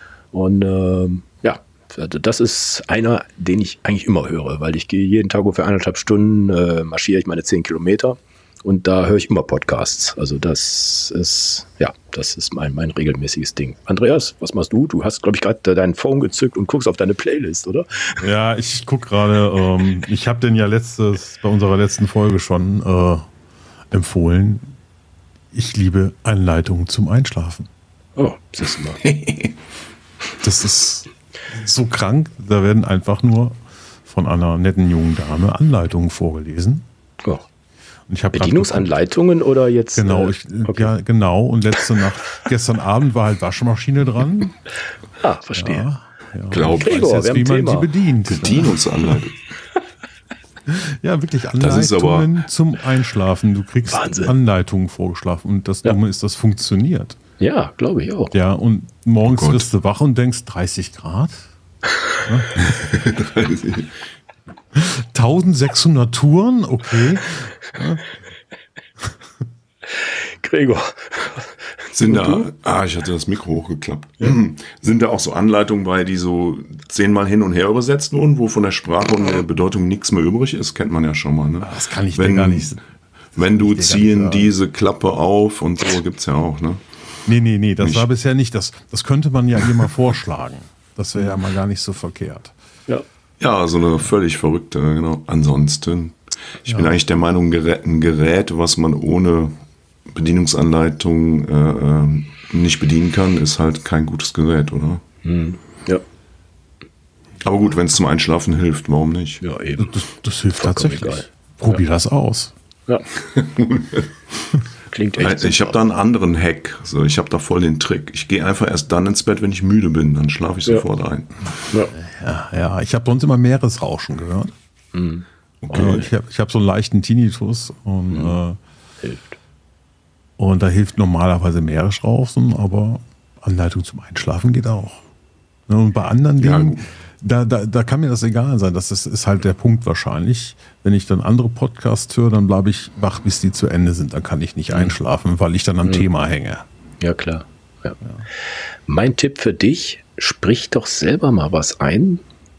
Und äh, ja, das ist einer, den ich eigentlich immer höre, weil ich gehe jeden Tag ungefähr eineinhalb Stunden, äh, marschiere ich meine zehn Kilometer Und da höre ich immer Podcasts. Also das ist, ja, das ist mein, mein regelmäßiges Ding. Andreas, was machst du? Du hast, glaube ich, gerade dein Phone gezückt und guckst auf deine Playlist, oder? Ja, ich gucke gerade, ähm, ich habe den ja letztes, bei unserer letzten Folge schon äh, empfohlen. Ich liebe Anleitungen zum Einschlafen. Oh, siehst du mal. Das ist so krank. Da werden einfach nur von einer netten jungen Dame Anleitungen vorgelesen. Oh. Und ich hab Bedienungsanleitungen oder jetzt? Genau, äh, ich, okay. ja, genau. Und letzte Nacht, gestern Abend war halt Waschmaschine dran. Ah, verstehe. Ja, ja. Glaub, ich weiß Gregor, jetzt, wir wie haben man Thema. die bedient. Bedienungsanleitung. Ja, wirklich Das ist aber- Anleitungen zum Einschlafen. Du kriegst Wahnsinn. Anleitungen vorgeschlafen. Und das Ja. Dumme ist, das funktioniert. Ja, glaube ich auch. Ja, und morgens Oh Gott. wirst du wach und denkst, dreißig Grad? eintausendsechshundert Touren? Okay. Gregor. Sind da, ah, ich hatte das Mikro hochgeklappt. Sind da auch so Anleitungen bei, die so zehnmal hin und her übersetzt wurden, wo von der Sprache und der Bedeutung nichts mehr übrig ist? Kennt man ja schon mal, ne? Das kann ich Wenn- dir gar nicht. Wenn du dir gar nicht ziehen sagen. diese Klappe auf und so gibt's ja auch, ne? Nee, nee, nee, das Nicht. war bisher nicht. Das, das könnte man ja hier mal vorschlagen. Das wäre ja mal gar nicht so verkehrt. Ja. Ja, so eine völlig verrückte, genau. Ansonsten, ich bin eigentlich der Meinung, ein Gerät, ein Gerät, was man ohne Bedienungsanleitung äh, nicht bedienen kann, ist halt kein gutes Gerät, oder? Ja. Aber gut, wenn es zum Einschlafen hilft, warum nicht? Ja, eben. Das, das hilft Vollkommen tatsächlich. egal. Probier das aus. Ja. Klingt echt Ich habe da einen anderen Hack. So, ich habe da voll den Trick. Ich gehe einfach erst dann ins Bett, wenn ich müde bin. Dann schlafe ich Ja. sofort ein. Ja. Ja, ja, ich habe sonst immer Meeresrauschen gehört. Okay. Äh, Ich habe ich hab so einen leichten Tinnitus und, äh, Hilft. und da hilft normalerweise Meeresrauschen, aber Anleitung zum Einschlafen geht auch. Ne, und bei anderen Ja, Dingen, gut. da, da, da kann mir das egal sein. Das ist, ist halt der Punkt wahrscheinlich. Wenn ich dann andere Podcasts höre, dann bleibe ich wach, bis die zu Ende sind. Dann kann ich nicht einschlafen, weil ich dann am Thema hänge. Ja, klar. Ja. Mein Tipp für dich, sprich doch selber mal was ein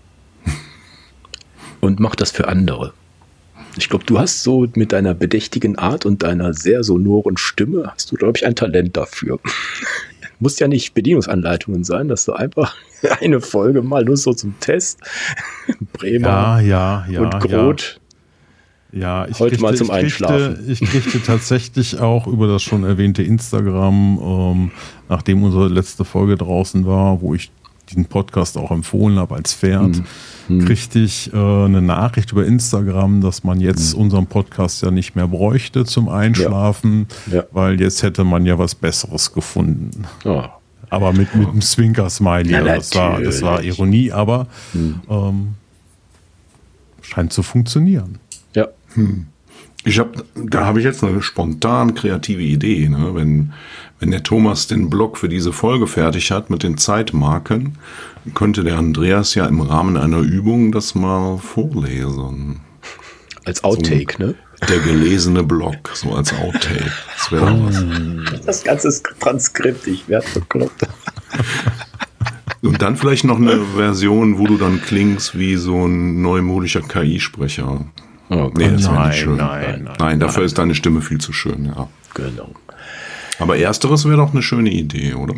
und mach das für andere. Ich glaube, du hast so mit deiner bedächtigen Art und deiner sehr sonoren Stimme, hast du, glaube ich, ein Talent dafür. Muss ja nicht Bedienungsanleitungen sein, dass du einfach eine Folge mal nur so zum Test. Bremer Ja, ja, ja. und Groth. Ja, ich Heute mal zum ich kriegte, Einschlafen. ich kriegte tatsächlich auch über das schon erwähnte Instagram, ähm, nachdem unsere letzte Folge draußen war, wo ich diesen Podcast auch empfohlen habe als Pferd, Hm. kriegte ich äh, eine Nachricht über Instagram, dass man jetzt Hm. unseren Podcast ja nicht mehr bräuchte zum Einschlafen, Ja. weil jetzt hätte man ja was Besseres gefunden. Oh. Aber mit, mit einem Zwinker-Smiley. Ja, das, war, das war natürlich. Ironie, aber Hm. ähm, scheint zu funktionieren. Ja. Ich hab, da habe ich jetzt eine spontan kreative Idee. Ne? Wenn, wenn der Thomas den Blog für diese Folge fertig hat mit den Zeitmarken, könnte der Andreas ja im Rahmen einer Übung das mal vorlesen. Als Outtake, ne? Der gelesene Blog, so als Outtake. Das wäre doch was. Das ganze Transkript, ich werde bekloppt. Und dann vielleicht noch eine Version, wo du dann klingst wie so ein neumodischer K I-Sprecher. Oh, Nee, das wäre Nein, nicht schön. nein, nein, Nein, dafür ist deine Stimme viel zu schön, ja. genau. Aber ersteres wäre doch eine schöne Idee, oder?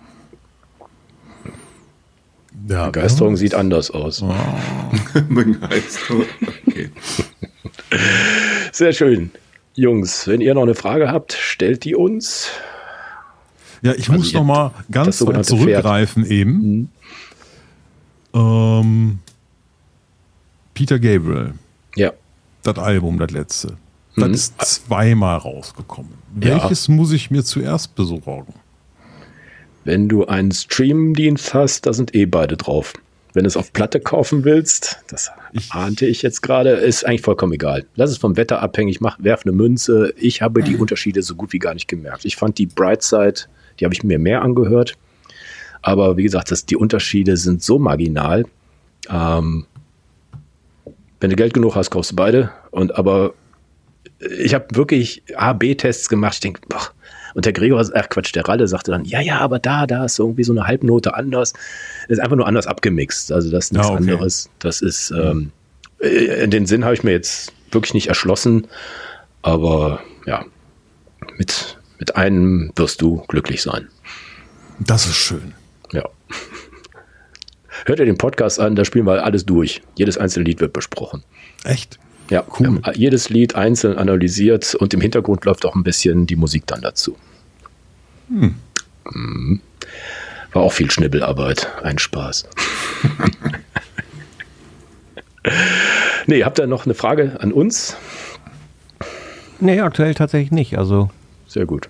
Ja, Begeisterung sieht anders aus. Begeisterung. Okay. Sehr schön. Jungs, wenn ihr noch eine Frage habt, stellt die uns. Ja, ich Also muss ihr- noch mal das ganz weit sogenannte zurückgreifen eben. Ähm, Peter Gabriel, Ja. das Album, das letzte. Mhm. Das ist zweimal rausgekommen. Ja. Welches muss ich mir zuerst besorgen? Wenn du einen Streamdienst hast, da sind eh beide drauf. Wenn du es auf Platte kaufen willst, das Ich- ahnte ich jetzt gerade, ist eigentlich vollkommen egal. Lass es vom Wetter abhängig, mach, werf eine Münze. Ich habe die Unterschiede so gut wie gar nicht gemerkt. Ich fand die Brightside, die habe ich mir mehr angehört. Aber wie gesagt, das, die Unterschiede sind so marginal. Ähm, wenn du Geld genug hast, kaufst du beide. Und aber ich habe wirklich A B Tests gemacht. Ich denke, boah. Und der Gregor, ach Quatsch, der Ralle sagte dann, ja, ja, aber da, da ist irgendwie so eine Halbnote anders. Das ist einfach nur anders abgemixt. Also das ist nichts Ah, okay. anderes. Das ist, ähm, äh, den Sinn habe ich mir jetzt wirklich nicht erschlossen. Aber ja, mit, mit einem wirst du glücklich sein. Das ist schön. Ja. Hört ihr den Podcast an, da spielen wir alles durch. Jedes einzelne Lied wird besprochen. Echt? Ja, Cool. wir haben jedes Lied einzeln analysiert und im Hintergrund läuft auch ein bisschen die Musik dann dazu. Hm. Mhm. War auch viel Schnibbelarbeit, ein Spaß. Nee, habt ihr noch eine Frage an uns? Nee, aktuell tatsächlich nicht. Also Sehr gut.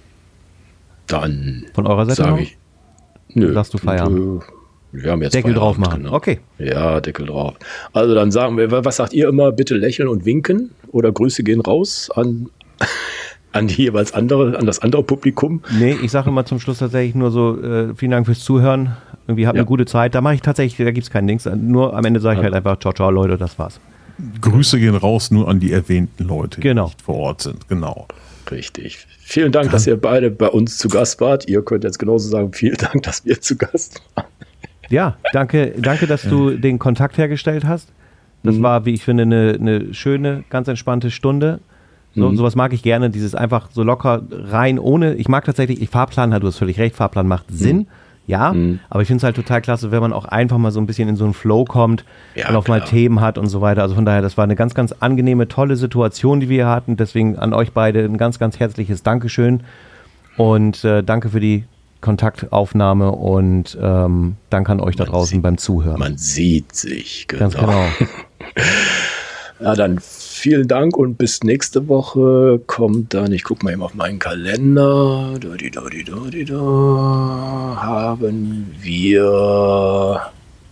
Dann von eurer Seite noch? sage ich, nö. Sagst du Feierabend? Wir haben jetzt Deckel drauf Feierabend, machen. genau. Okay. Ja, Deckel drauf. Also dann sagen wir, was sagt ihr immer? Bitte lächeln und winken oder Grüße gehen raus an, an die jeweils andere, an das andere Publikum. Nee, ich sage immer zum Schluss tatsächlich nur so, äh, vielen Dank fürs Zuhören. Irgendwie habt Ja. eine gute Zeit. Da mache ich tatsächlich, da gibt es keinen Dings. Nur am Ende sage ich halt einfach, ciao, ciao, Leute, das war's. Grüße gehen raus nur an die erwähnten Leute, Genau. die nicht vor Ort sind. Genau. Richtig. Vielen Dank, dass ihr beide bei uns zu Gast wart. Ihr könnt jetzt genauso sagen, vielen Dank, dass wir zu Gast waren. Ja, danke, danke, dass du den Kontakt hergestellt hast. Das Mhm. war, wie ich finde, eine, eine schöne, ganz entspannte Stunde. So, Mhm. Sowas mag ich gerne, dieses einfach so locker rein, ohne, ich mag tatsächlich, ich Fahrplan, du hast völlig recht, Fahrplan macht Sinn, ja, Mhm. aber ich finde es halt total klasse, wenn man auch einfach mal so ein bisschen in so einen Flow kommt Ja, und auch mal klar. Themen hat und so weiter. Also von daher, das war eine ganz, ganz angenehme, tolle Situation, die wir hier hatten. Deswegen an euch beide ein ganz, ganz herzliches Dankeschön und äh, danke für die Kontaktaufnahme und ähm, danke an euch da Man draußen sieht- beim Zuhören. Man sieht sich, genau. Ganz genau. Ja, dann vielen Dank und bis nächste Woche kommt dann, ich gucke mal eben auf meinen Kalender, da, di, da, di, da, di, da, haben wir,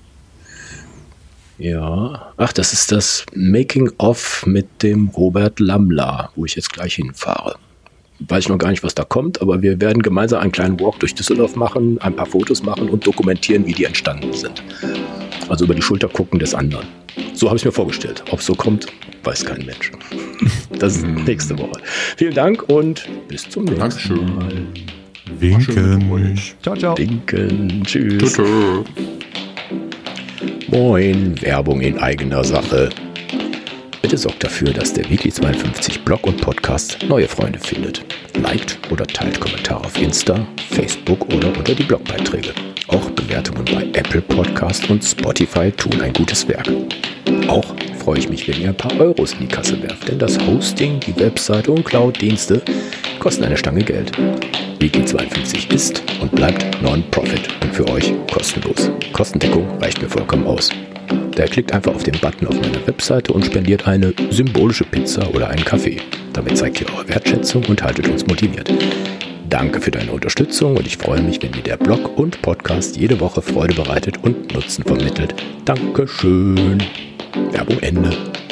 ja, ach, das ist das Making-of mit dem Robert Lammler, wo ich jetzt gleich hinfahre. Weiß ich noch gar nicht, was da kommt, aber wir werden gemeinsam einen kleinen Walk durch Düsseldorf machen, ein paar Fotos machen und dokumentieren, wie die entstanden sind. Also über die Schulter gucken des anderen. So habe ich mir vorgestellt. Ob es so kommt, weiß kein Mensch. Das ist nächste Woche. Vielen Dank und bis zum nächsten Dankeschön. Mal. Schön mit Winken. euch. Ciao, ciao. Winken. Tschüss. Tschüss. Moin, Werbung in eigener Sache. Bitte sorgt dafür, dass der Weekly zweiundfünfzig Blog und Podcast neue Freunde findet. Liked oder teilt Kommentare auf Insta, Facebook oder unter die Blogbeiträge. Auch Bewertungen bei Apple Podcast und Spotify tun ein gutes Werk. Auch freue ich mich, wenn ihr ein paar Euros in die Kasse werft, denn das Hosting, die Webseite und Cloud-Dienste kosten eine Stange Geld. Weekly zweiundfünfzig ist und bleibt Non-Profit und für euch kostenlos. Kostendeckung reicht mir vollkommen aus. Daher klickt einfach auf den Button auf meiner Webseite und spendiert eine symbolische Pizza oder einen Kaffee. Damit zeigt ihr eure Wertschätzung und haltet uns motiviert. Danke für deine Unterstützung und ich freue mich, wenn dir der Blog und Podcast jede Woche Freude bereitet und Nutzen vermittelt. Dankeschön. Werbung Ende.